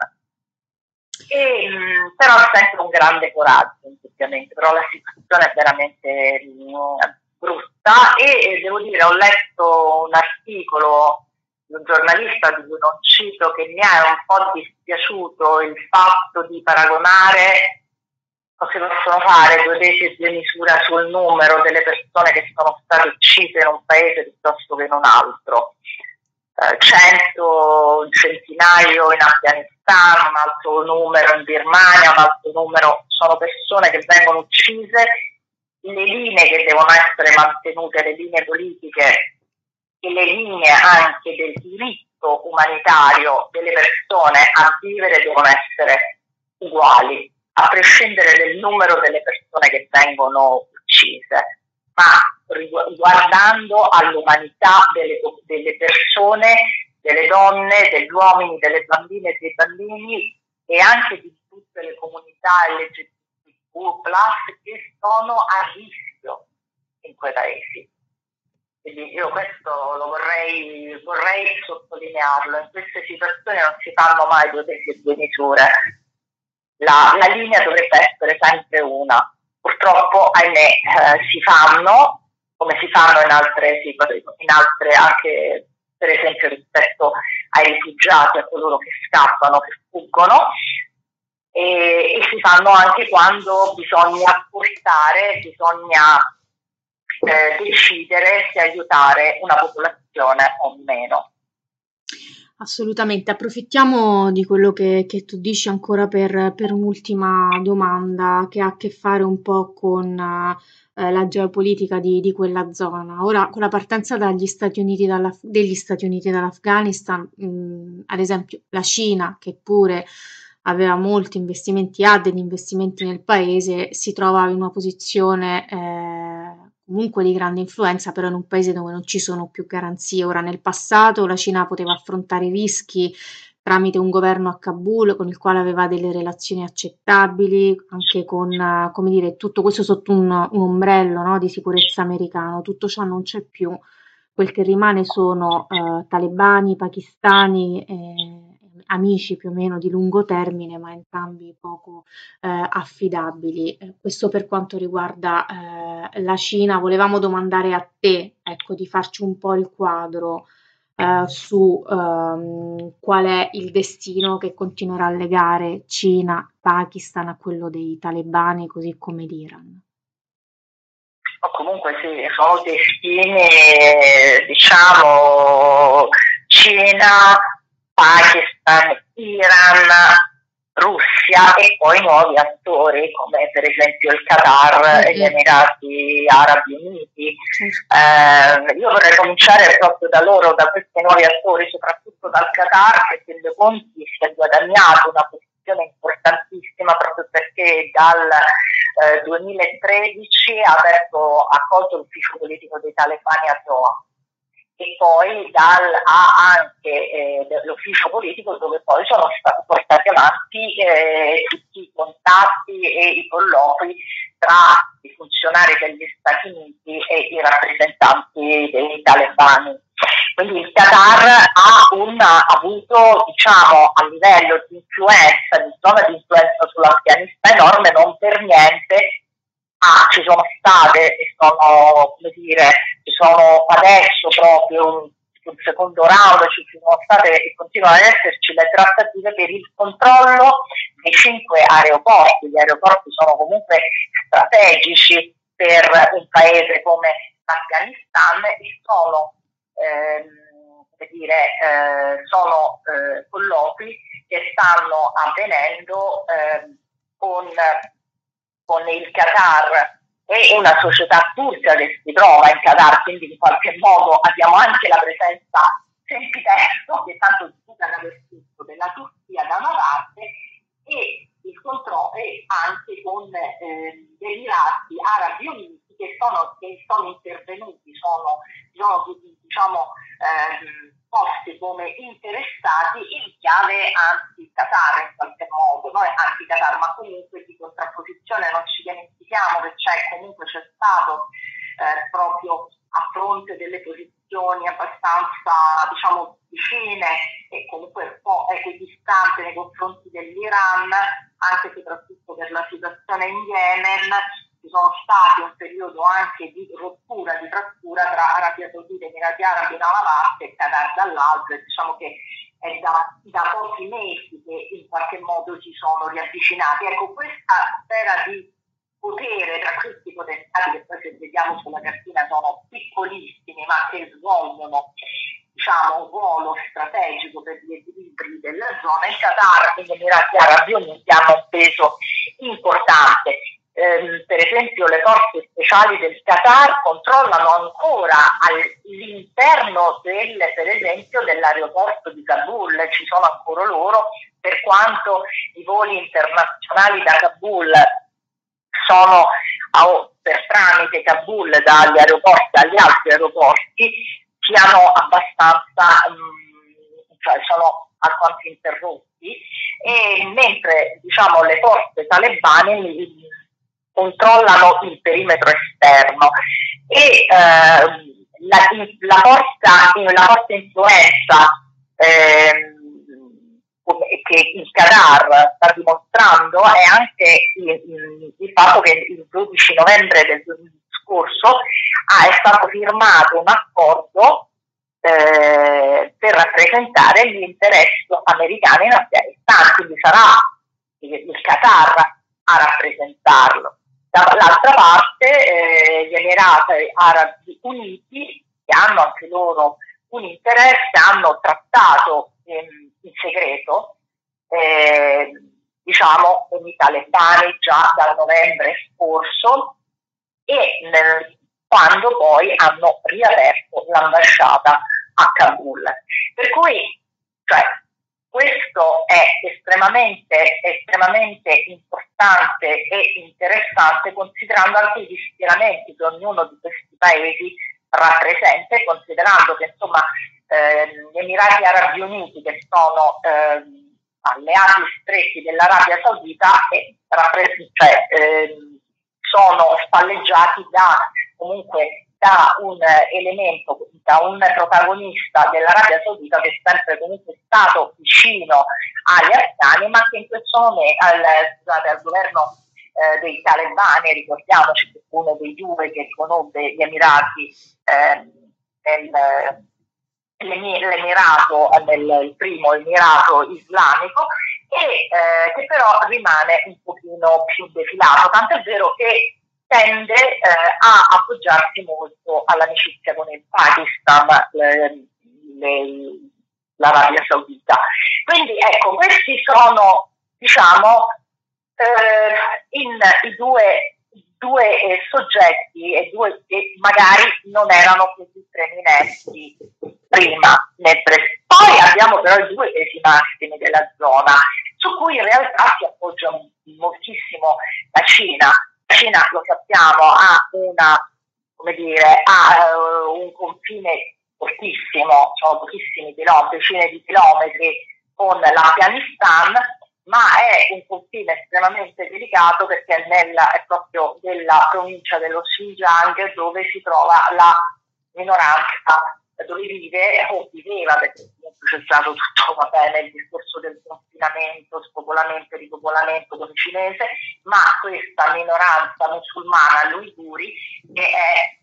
Però è sempre un grande coraggio, ovviamente, però la situazione è veramente brutta, e devo dire, ho letto un articolo di un giornalista di cui non cito, che mi è un po' dispiaciuto il fatto di paragonare, non si possono fare due pesi e due misure sul numero delle persone che sono state uccise in un paese piuttosto che in un altro. 100, un centinaio in Afghanistan, un altro numero in Birmania, un altro numero, sono persone che vengono uccise. Le linee che devono essere mantenute, le linee politiche e le linee anche del diritto umanitario delle persone a vivere devono essere uguali, a prescindere dal numero delle persone che vengono uccise, ma guardando all'umanità delle persone, delle donne, degli uomini, delle bambine e dei bambini, e anche di tutte le comunità LGBTQ+, che sono a rischio in quei paesi. Quindi io questo lo vorrei sottolinearlo. In queste situazioni non si fanno mai due pesi e due misure. La linea dovrebbe essere sempre una. Purtroppo, ahimè, si fanno, come si fanno in altre anche per esempio rispetto ai rifugiati, a coloro che scappano, che fuggono, e si fanno anche quando bisogna portare, bisogna decidere se aiutare una popolazione o meno. Assolutamente, approfittiamo di quello che tu dici ancora per un'ultima domanda che ha a che fare un po' con la geopolitica di quella zona. Ora, con la partenza degli Stati Uniti dall'Afghanistan, ad esempio la Cina, che pure aveva molti investimenti, ha degli investimenti nel paese, si trova in una posizione comunque di grande influenza, però in un paese dove non ci sono più garanzie. Ora, nel passato la Cina poteva affrontare i rischi tramite un governo a Kabul con il quale aveva delle relazioni accettabili, anche con, come dire, tutto questo sotto un ombrello, no, di sicurezza americano. Tutto ciò non c'è più. Quel che rimane sono talebani, pakistani, amici più o meno di lungo termine, ma entrambi poco affidabili. Questo per quanto riguarda la Cina. Volevamo domandare a te, ecco, di farci un po' il quadro su qual è il destino che continuerà a legare Cina, Pakistan a quello dei talebani, così come l'Iran. O comunque sì, sono destini, diciamo, Cina, Pakistan, Iran, Russia e poi nuovi attori come per esempio il Qatar e gli Emirati Arabi Uniti. Io vorrei cominciare proprio da loro, da questi nuovi attori, soprattutto dal Qatar, che in due conti si è guadagnato una posizione importantissima proprio perché dal 2013 ha accolto l'ufficio politico dei talebani a Doha e poi ha anche l'ufficio politico dove poi sono stati portati avanti tutti i contatti e i colloqui tra i funzionari degli Stati Uniti e i rappresentanti dei talebani. Quindi il Qatar ha avuto, diciamo, a livello di influenza, di zona di influenza sull'Afghanistan enorme, non per niente. Ci sono state e ci sono adesso proprio un secondo round, ci sono state e continuano ad esserci le trattative per il controllo dei 5 aeroporti. Gli aeroporti sono comunque strategici per un paese come l'Afghanistan e sono colloqui che stanno avvenendo con il Qatar e una società turca che si trova in Qatar, quindi in qualche modo abbiamo anche la presenza sempiterno, che tanto disputa dappertutto, della Turchia da una parte e il controllo e anche con gli Emirati Arabi Uniti che sono intervenuti, sono posti come interessati in chiave anti-Qatar in qualche modo, non anti-Qatar ma comunque di contrapposizione. Non ci dimentichiamo che c'è stato proprio a fronte delle posizioni abbastanza vicine e comunque un po' equidistante nei confronti dell'Iran, anche e soprattutto per la situazione in Yemen. Ci sono stati un periodo anche di rottura, di frattura tra Arabia Saudita e Emirati Arabi da una parte e Qatar dall'altra. Diciamo che è da pochi mesi che in qualche modo si sono riavvicinati. Ecco, questa sfera di potere tra questi potentati, che poi se vediamo sulla cartina sono piccolissimi ma che svolgono un ruolo strategico per gli equilibri della zona, il Qatar e gli Emirati Arabi Uniti hanno un peso importante. Per esempio le forze speciali del Qatar controllano ancora all'interno per esempio dell'aeroporto di Kabul, ci sono ancora loro, per quanto i voli internazionali da Kabul sono per tramite Kabul dagli aeroporti agli altri aeroporti siano abbastanza sono alquanto interrotti, e mentre le forze talebane controllano il perimetro esterno e la forte influenza che il Qatar sta dimostrando è anche il fatto che il 12 novembre del scorso è stato firmato un accordo per rappresentare gli interessi americani in Afghanistan, quindi sarà il Qatar a rappresentarlo. Dall'altra parte gli Emirati Arabi Uniti, che hanno anche loro un interesse, hanno trattato in segreto diciamo con i talebani già dal novembre scorso e quando poi hanno riaperto l'ambasciata a Kabul. Per cui, cioè, questo è estremamente importante e interessante, considerando anche gli schieramenti che ognuno di questi paesi rappresenta, e considerando che insomma gli Emirati Arabi Uniti, che sono alleati stretti dell'Arabia Saudita, sono spalleggiati comunque da un elemento, da un protagonista dell'Arabia Saudita che è sempre comunque stato vicino agli afghani, ma che in questo momento al governo dei talebani, ricordiamoci che uno dei due che conobbe gli Emirati l'Emirato, il primo Emirato islamico, e che però rimane un pochino più defilato, tanto è vero che tende a appoggiarsi molto all'amicizia con il Pakistan, l'Arabia Saudita. Quindi ecco, questi sono, diciamo, i due soggetti e due che magari non erano così preminenti prima. Poi abbiamo però i due pesi massimi della zona, su cui in realtà si appoggia moltissimo la Cina. La Cina, lo sappiamo, ha un confine fortissimo, sono pochissimi chilometri, decine di chilometri con l'Afghanistan, ma è un confine estremamente delicato perché è proprio della provincia dello Xinjiang dove si trova la minoranza, dove vive o viveva, perché comunque c'è stato tutto il discorso del confinamento, spopolamento e ripopolamento con il cinese, ma questa minoranza musulmana, l'Uiguri, che è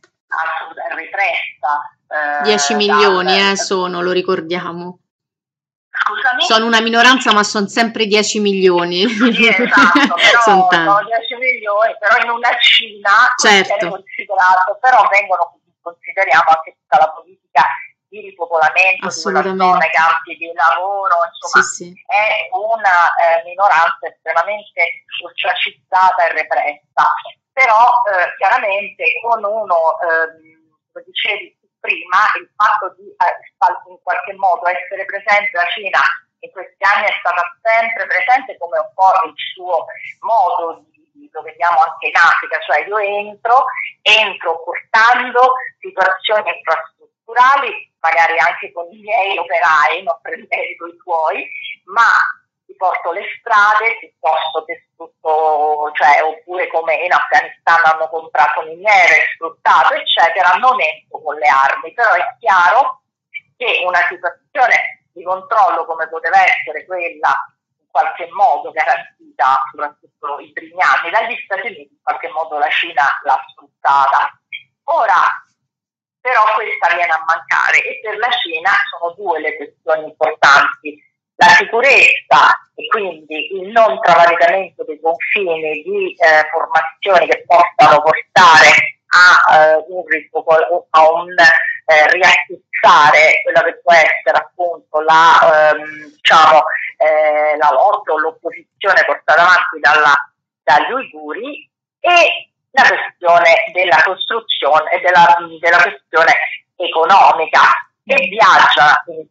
repressa. 10 milioni sono, lo ricordiamo. Scusami? Sono una minoranza, ma sono sempre 10 milioni. Sì, esatto, però sono 10 milioni, però in una Cina certo. Considerato, però consideriamo anche tutta la politica di ripopolamento di quella zona, i campi di lavoro, insomma, sì. È una minoranza estremamente ostracizzata e repressa, però chiaramente con uno, come dicevi prima, il fatto di in qualche modo essere presente, la Cina in questi anni è stata sempre presente come un po' il suo modo lo vediamo anche in Africa, cioè io entro portando situazioni infrastrutturali, magari anche con i miei operai, non prendere con i tuoi, ma ti porto le strade piuttosto che tutto, cioè, oppure come in Afghanistan hanno comprato miniere, sfruttato, eccetera, non entro con le armi, però è chiaro che una situazione di controllo come poteva essere quella in qualche modo garantita, soprattutto i primi anni, dagli Stati Uniti, in qualche modo la Cina l'ha sfruttata. Ora, però questa viene a mancare e per la Cina sono due le questioni importanti. La sicurezza e quindi il non travalicamento dei confini di formazioni che possano portare a un riacchizzare quella che può essere appunto la lotta o l'opposizione portata avanti dagli Uiguri, e la questione della costruzione e della questione economica, che viaggia in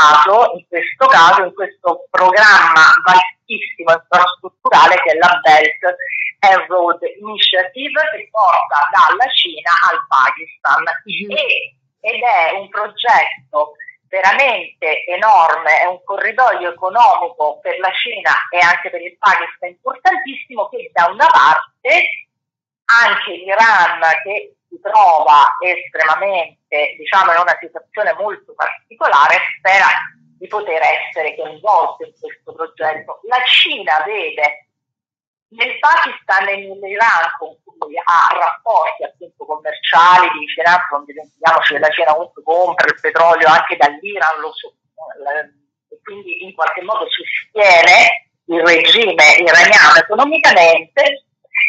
questo programma vastissimo infrastrutturale che è la Belt and Road Initiative, che porta dalla Cina al Pakistan ed è un progetto veramente enorme, è un corridoio economico per la Cina e anche per il Pakistan importantissimo, che da una parte anche l'Iran, che si trova estremamente, diciamo, in una situazione molto particolare, spera di poter essere coinvolto in questo progetto. La Cina vede Nel Pakistan e nell'Iran, con cui ha rapporti appunto commerciali, di vicinanza, non dimentichiamoci che la Cina comunque compra il petrolio anche dall'Iran, e quindi in qualche modo sostiene il regime iraniano economicamente,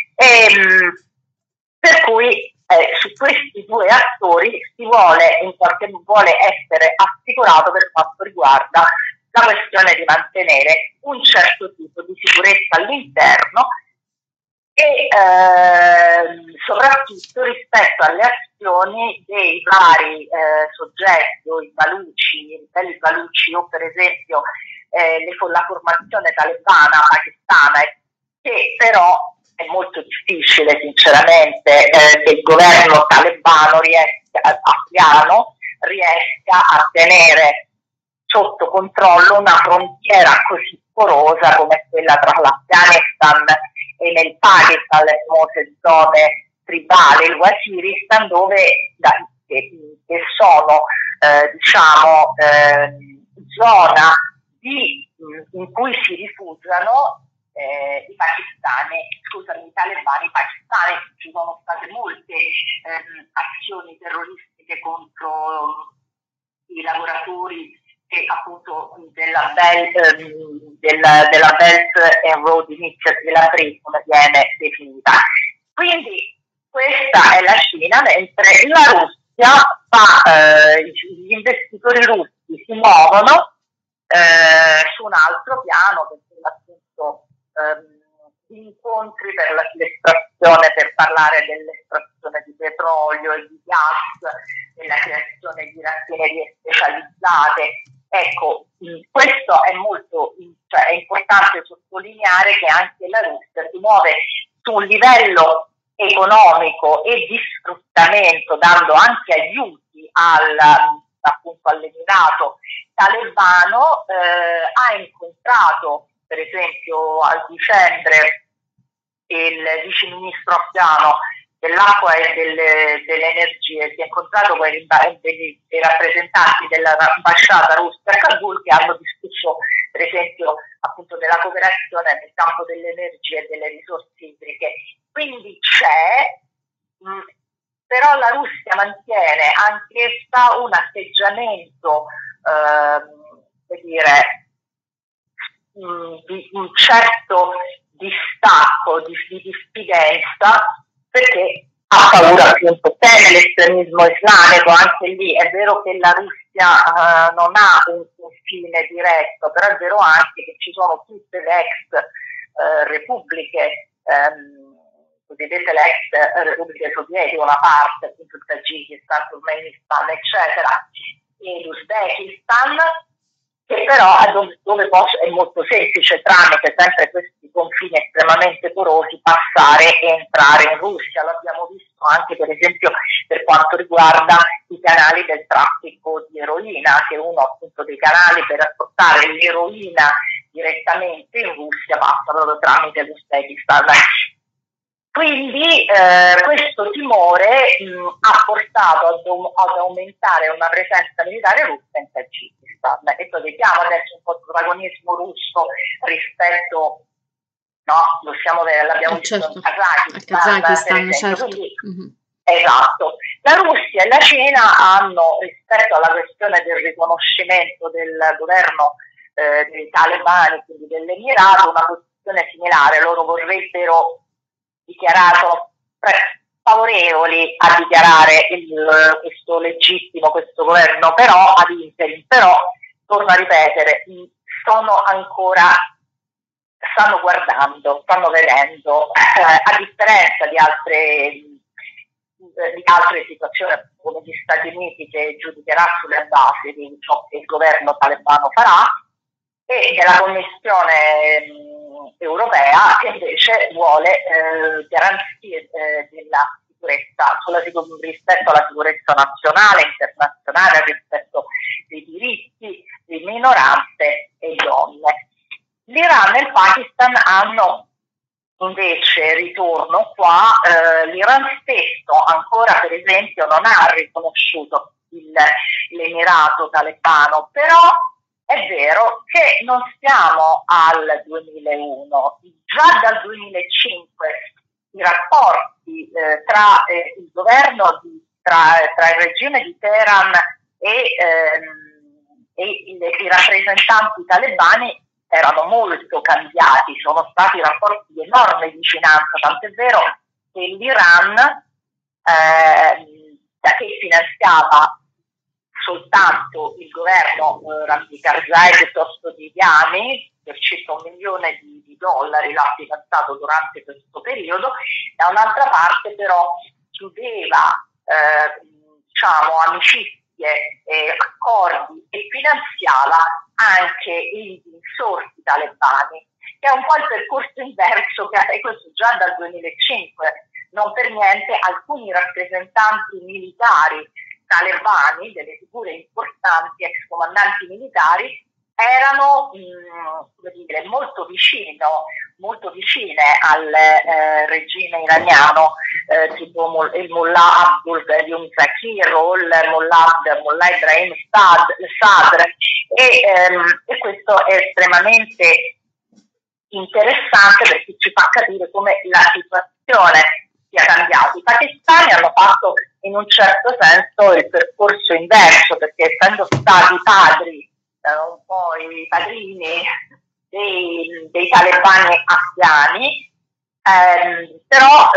per cui su questi due attori si vuole essere assicurato per quanto riguarda la questione di mantenere un certo tipo di sicurezza all'interno e soprattutto rispetto alle azioni dei vari soggetti o i ribelli baluci o per esempio la formazione talebana pakistana, che però è molto difficile sinceramente che il governo talebano afghano riesca a tenere sotto controllo una frontiera così porosa come quella tra l'Afghanistan e nel Pakistan, le famose zone tribali, il Waziristan, che sono zona in cui si rifugiano i talebani pakistani. Ci sono state molte azioni terroristiche contro i lavoratori e appunto della Belt and Road Initiative, della BRIC, come viene definita. Quindi questa è la Cina, mentre la Russia gli investitori russi si muovono su un altro piano, perché appunto incontri per l'estrazione, per parlare dell'estrazione di petrolio e di gas, della creazione di raffinerie specializzate. Ecco, questo è è importante sottolineare che anche la Russia si muove su un livello economico e di sfruttamento, dando anche aiuti appunto all'Emirato talebano. Ha incontrato per esempio a dicembre il viceministro afghano dell'acqua e delle energie, si è incontrato con dei rappresentanti dell'ambasciata russa a Kabul, che hanno discusso per esempio appunto della cooperazione nel campo dell'energia e delle risorse idriche. Quindi però la Russia mantiene anch'essa un atteggiamento di un certo distacco, di diffidenza, perché ha paura, appunto, teme l'estremismo islamico. Anche lì è vero che la Russia non ha un confine diretto, però è vero anche che ci sono tutte le ex repubbliche, cosiddette le ex repubbliche sovietiche, una parte, appunto il Tagikistan, il Turkmenistan, eccetera, e l'Uzbekistan, che però dove è molto semplice, tramite sempre questi confini estremamente porosi, passare e entrare in Russia. Lo abbiamo visto anche per esempio per quanto riguarda i canali del traffico di eroina, che uno appunto dei canali per portare l'eroina direttamente in Russia passa proprio tramite l'Uzbekistan. Quindi questo timore ha portato ad aumentare una presenza militare russa in Tagikistan. E poi vediamo adesso un po' il protagonismo russo rispetto, no? L'abbiamo visto in Kazakistan, certo. Quindi, esatto. La Russia e la Cina hanno, rispetto alla questione del riconoscimento del governo dei talebani, quindi dell'Emirato, una posizione similare. Loro vorrebbero dichiarato favorevoli a dichiarare questo legittimo, questo governo, però ad interim. Però torno a ripetere, stanno guardando, stanno vedendo, a differenza di altre situazioni come gli Stati Uniti, che giudicherà sulle basi di ciò che il governo talebano farà, e della Commissione europea, che invece vuole garanzie della sicurezza, rispetto alla sicurezza nazionale, internazionale, rispetto dei diritti di minoranze e donne. L'Iran e il Pakistan hanno invece ritorno qua. L'Iran stesso ancora per esempio non ha riconosciuto l'Emirato talebano, però è vero che non siamo al 2001, già dal 2005 i rapporti tra il governo, tra il regime di Teheran e i rappresentanti talebani erano molto cambiati, sono stati rapporti di enorme vicinanza, tant'è vero che l'Iran, che finanziava soltanto il governo di Karzai piuttosto di Ghani, per circa $1 milione di dollari l'ha finanziato durante questo periodo, da un'altra parte però chiudeva amicizie, accordi e finanziava anche i insorti talebani, che è un po' il percorso inverso, e questo già dal 2005. Non per niente alcuni rappresentanti militari talebani, delle figure importanti, ex comandanti militari, erano molto vicine al regime iraniano, tipo il Mullah Abdul Qayyum Zakir o il Mullah Ibrahim Sadr, e questo è estremamente interessante perché ci fa capire come la situazione sia cambiata. I pakistani hanno fatto in un certo senso il percorso inverso, perché essendo stati padri, un po' i padrini dei talebani afghani, però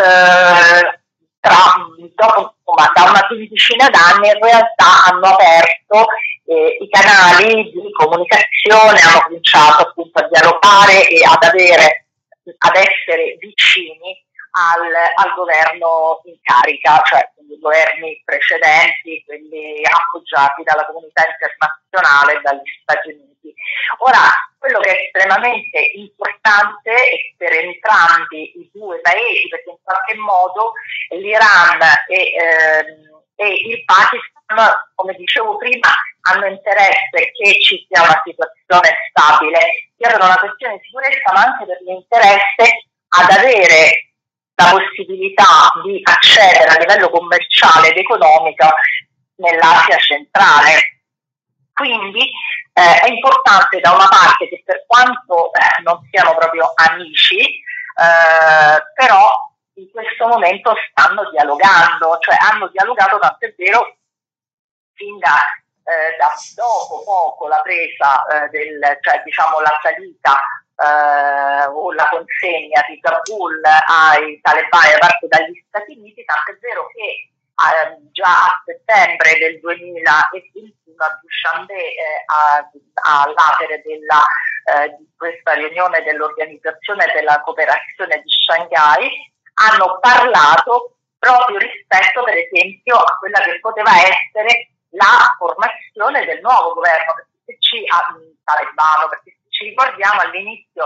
dopo da una quindicina d'anni in realtà hanno aperto i canali di comunicazione, hanno cominciato appunto a dialogare e ad essere vicini al governo in carica, cioè i governi precedenti, quelli appoggiati dalla comunità internazionale e dagli Stati Uniti. Ora, quello che è estremamente importante per entrambi i due paesi, perché in qualche modo l'Iran e il Pakistan, come dicevo prima, hanno interesse che ci sia una situazione stabile, sia per una questione di sicurezza, ma anche per l'interesse ad avere la possibilità di accedere a livello commerciale ed economico nell'Asia centrale. Quindi è importante da una parte che, per quanto non siano proprio amici, però in questo momento stanno dialogando, cioè hanno dialogato, tanto è vero, fin da dopo poco la presa la salita o la consegna di Kabul ai talebani da parte dagli Stati Uniti, tanto è vero che già a settembre del 2021 a Dushanbe, all'atere di questa riunione dell'Organizzazione della Cooperazione di Shanghai, hanno parlato proprio rispetto, per esempio, a quella che poteva essere la formazione del nuovo governo talebano, perché se ci ricordiamo all'inizio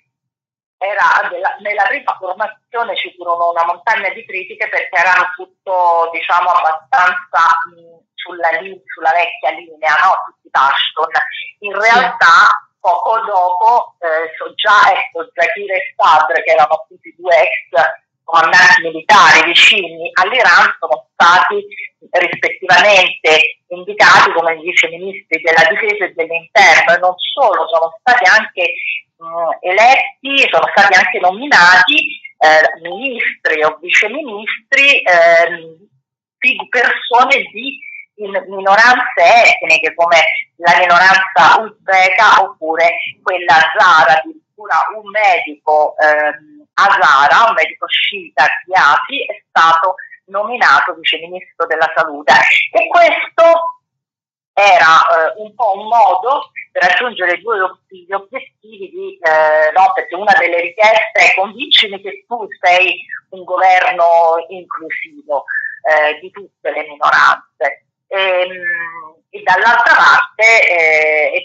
nella prima formazione ci furono una montagna di critiche perché erano tutto abbastanza sulla vecchia linea, no? Tutti Pashtun. In realtà poco dopo Zakir e Sadr, che erano appunto i due ex comandanti militari vicini all'Iran, sono stati rispettivamente indicati come vice ministri della difesa e dell'interno, e non solo, sono stati anche eletti, sono stati anche nominati ministri o viceministri, persone di minoranze etniche come la minoranza uzbeka oppure quella azara. Addirittura un medico azara, un medico sciita Ghiasi, è stato nominato viceministro della salute, e questo era un po' un modo per raggiungere gli obiettivi perché una delle richieste è: convincimi che tu sei un governo inclusivo di tutte le minoranze, e dall'altra parte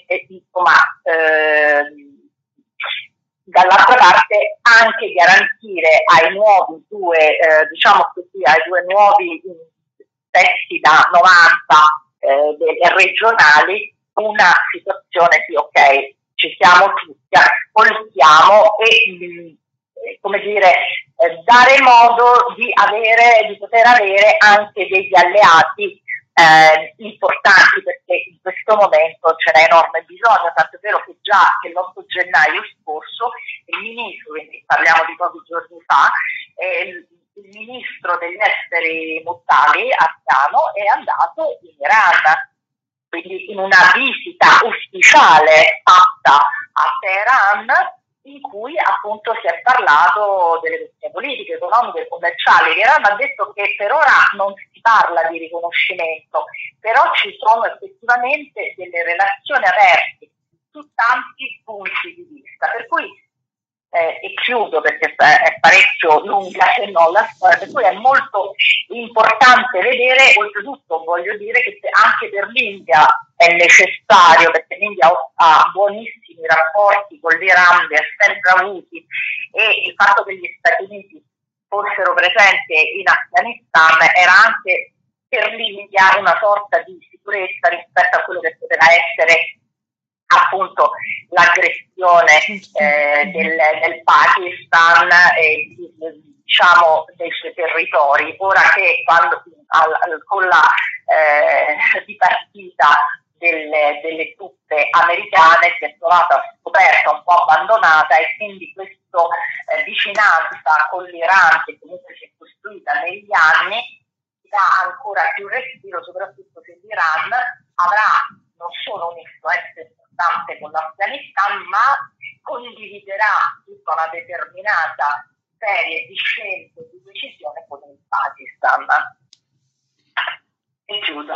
dall'altra parte anche garantire ai nuovi due ai due nuovi testi da 90 regionali una situazione sì, ok, ci siamo tutti, ascoltiamo e dare modo di poter avere anche degli alleati importanti, perché in questo momento ce n'è enorme bisogno, tanto è vero che già che l'8 gennaio scorso il ministro, quindi parliamo di pochi giorni fa, il ministro degli esteri Muttali afghano è andato in Iran, quindi in una visita ufficiale fatta a Teheran, in cui appunto si è parlato delle questioni politiche, economiche, commerciali. L'Iran ha detto che per ora non si parla di riconoscimento, però ci sono effettivamente delle relazioni aperte su tanti punti di vista, per cui e chiudo perché è parecchio lunga se no la storia, per cui è molto importante vedere, oltretutto voglio dire che anche per l'India è necessario, perché l'India ha buonissimi rapporti con l'Iran, li ha sempre avuti, e il fatto che gli Stati Uniti fossero presenti in Afghanistan era anche per l'India una sorta di sicurezza rispetto a quello che poteva essere appunto l'aggressione del Pakistan diciamo dei suoi territori. Ora che con la dipartita delle truppe americane si è trovata scoperta, un po' abbandonata, e quindi questa vicinanza con l'Iran, che comunque si è costruita negli anni, dà ancora più respiro, soprattutto se l'Iran avrà non solo un'influenza importante con l'Afghanistan, ma condividerà tutta una determinata serie di scelte e di decisioni con il Pakistan. E chiudo.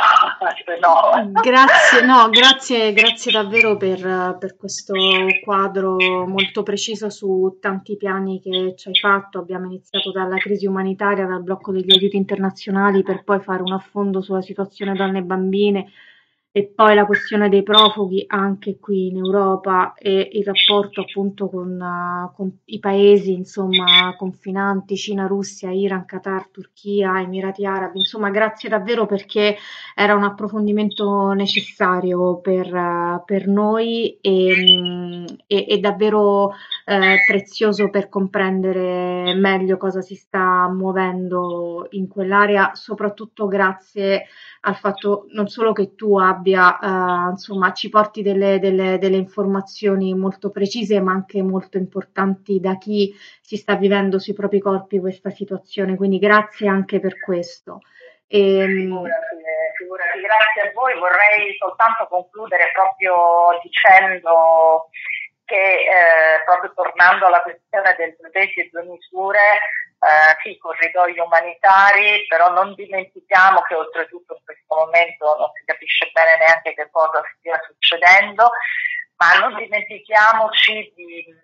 Grazie davvero per questo quadro molto preciso su tanti piani che ci hai fatto. Abbiamo iniziato dalla crisi umanitaria, dal blocco degli aiuti internazionali, per poi fare un affondo sulla situazione donne e bambine, e poi la questione dei profughi anche qui in Europa, e il rapporto appunto con i paesi, insomma, confinanti: Cina, Russia, Iran, Qatar, Turchia, Emirati Arabi. Insomma, grazie davvero, perché era un approfondimento necessario per noi, e davvero prezioso per comprendere meglio cosa si sta muovendo in quell'area, soprattutto grazie al fatto non solo che tu abbia, insomma, ci porti delle informazioni molto precise, ma anche molto importanti da chi si sta vivendo sui propri corpi questa situazione. Quindi grazie anche per questo. Figurati, grazie a voi. Vorrei soltanto concludere proprio dicendo che proprio tornando alla questione del 2 pesi e 2 misure, sì, corridoi umanitari, però non dimentichiamo che oltretutto in questo momento non si capisce bene neanche che cosa stia succedendo, ma non dimentichiamoci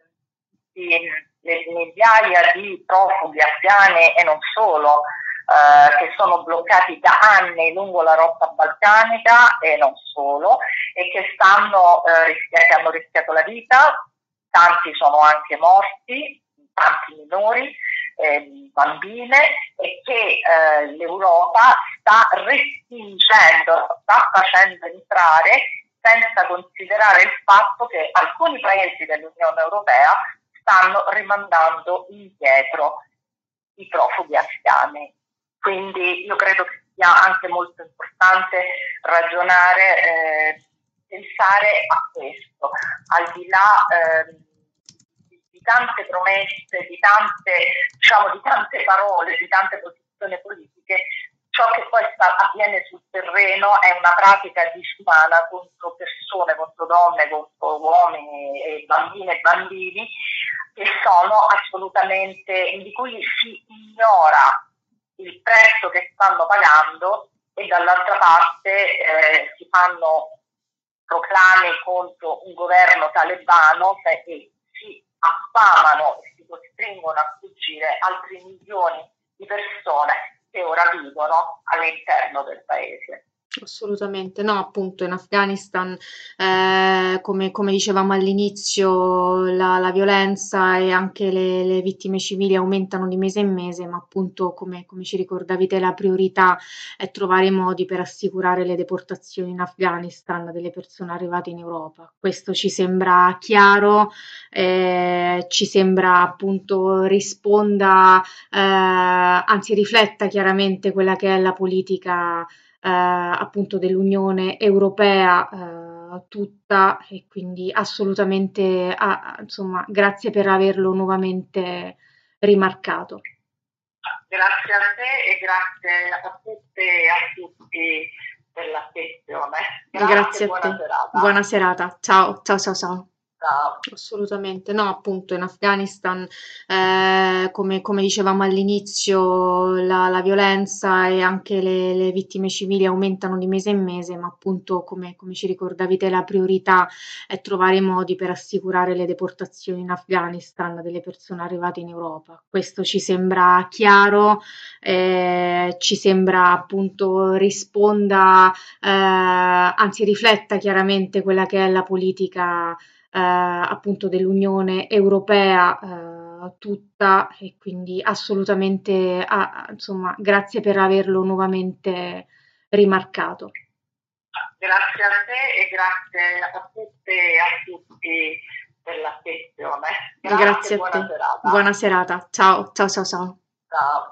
delle migliaia di profughi afghani e non solo, che sono bloccati da anni lungo la rotta balcanica e non solo, e che che hanno rischiato la vita. Tanti sono anche morti, tanti minori, bambine, e che l'Europa sta respingendo, sta facendo entrare, senza considerare il fatto che alcuni paesi dell'Unione Europea stanno rimandando indietro i profughi afghani. Quindi io credo che sia anche molto importante ragionare, pensare a questo, al di là di tante promesse, di tante parole, di tante posizioni politiche. Ciò che poi avviene sul terreno è una pratica disumana contro persone, contro donne, contro uomini e bambine e bambini, che sono assolutamente, di cui si ignora il prezzo che stanno pagando, e dall'altra parte si fanno proclami contro un governo talebano e si affamano e si costringono a fuggire altri milioni di persone che ora vivono all'interno del paese. Assolutamente, no, appunto in Afghanistan, come dicevamo all'inizio, la violenza e anche le vittime civili aumentano di mese in mese, ma appunto, come ci ricordavi te, la priorità è trovare i modi per assicurare le deportazioni in Afghanistan delle persone arrivate in Europa. Questo ci sembra chiaro, ci sembra appunto risponda, anzi rifletta chiaramente quella che è la politica appunto dell'Unione Europea tutta, e quindi assolutamente, insomma, grazie per averlo nuovamente rimarcato. Grazie a te e grazie a tutte e a tutti per l'attenzione. Grazie Grazie, a buona te. serata. Buona serata. Ciao, ciao, ciao, ciao. Ciao. Assolutamente, no, appunto in Afghanistan, come dicevamo all'inizio, la violenza e anche le vittime civili aumentano di mese in mese, ma appunto, come ci ricordavi te, la priorità è trovare i modi per assicurare le deportazioni in Afghanistan delle persone arrivate in Europa. Questo ci sembra chiaro, ci sembra appunto risponda, anzi rifletta chiaramente quella che è la politica appunto dell'Unione Europea tutta, e quindi assolutamente, insomma, grazie per averlo nuovamente rimarcato. Grazie a te e grazie a tutte e a tutti per l'attenzione. Grazie Grazie, a buona te. serata. Buona serata. Ciao, ciao, ciao, ciao. Ciao.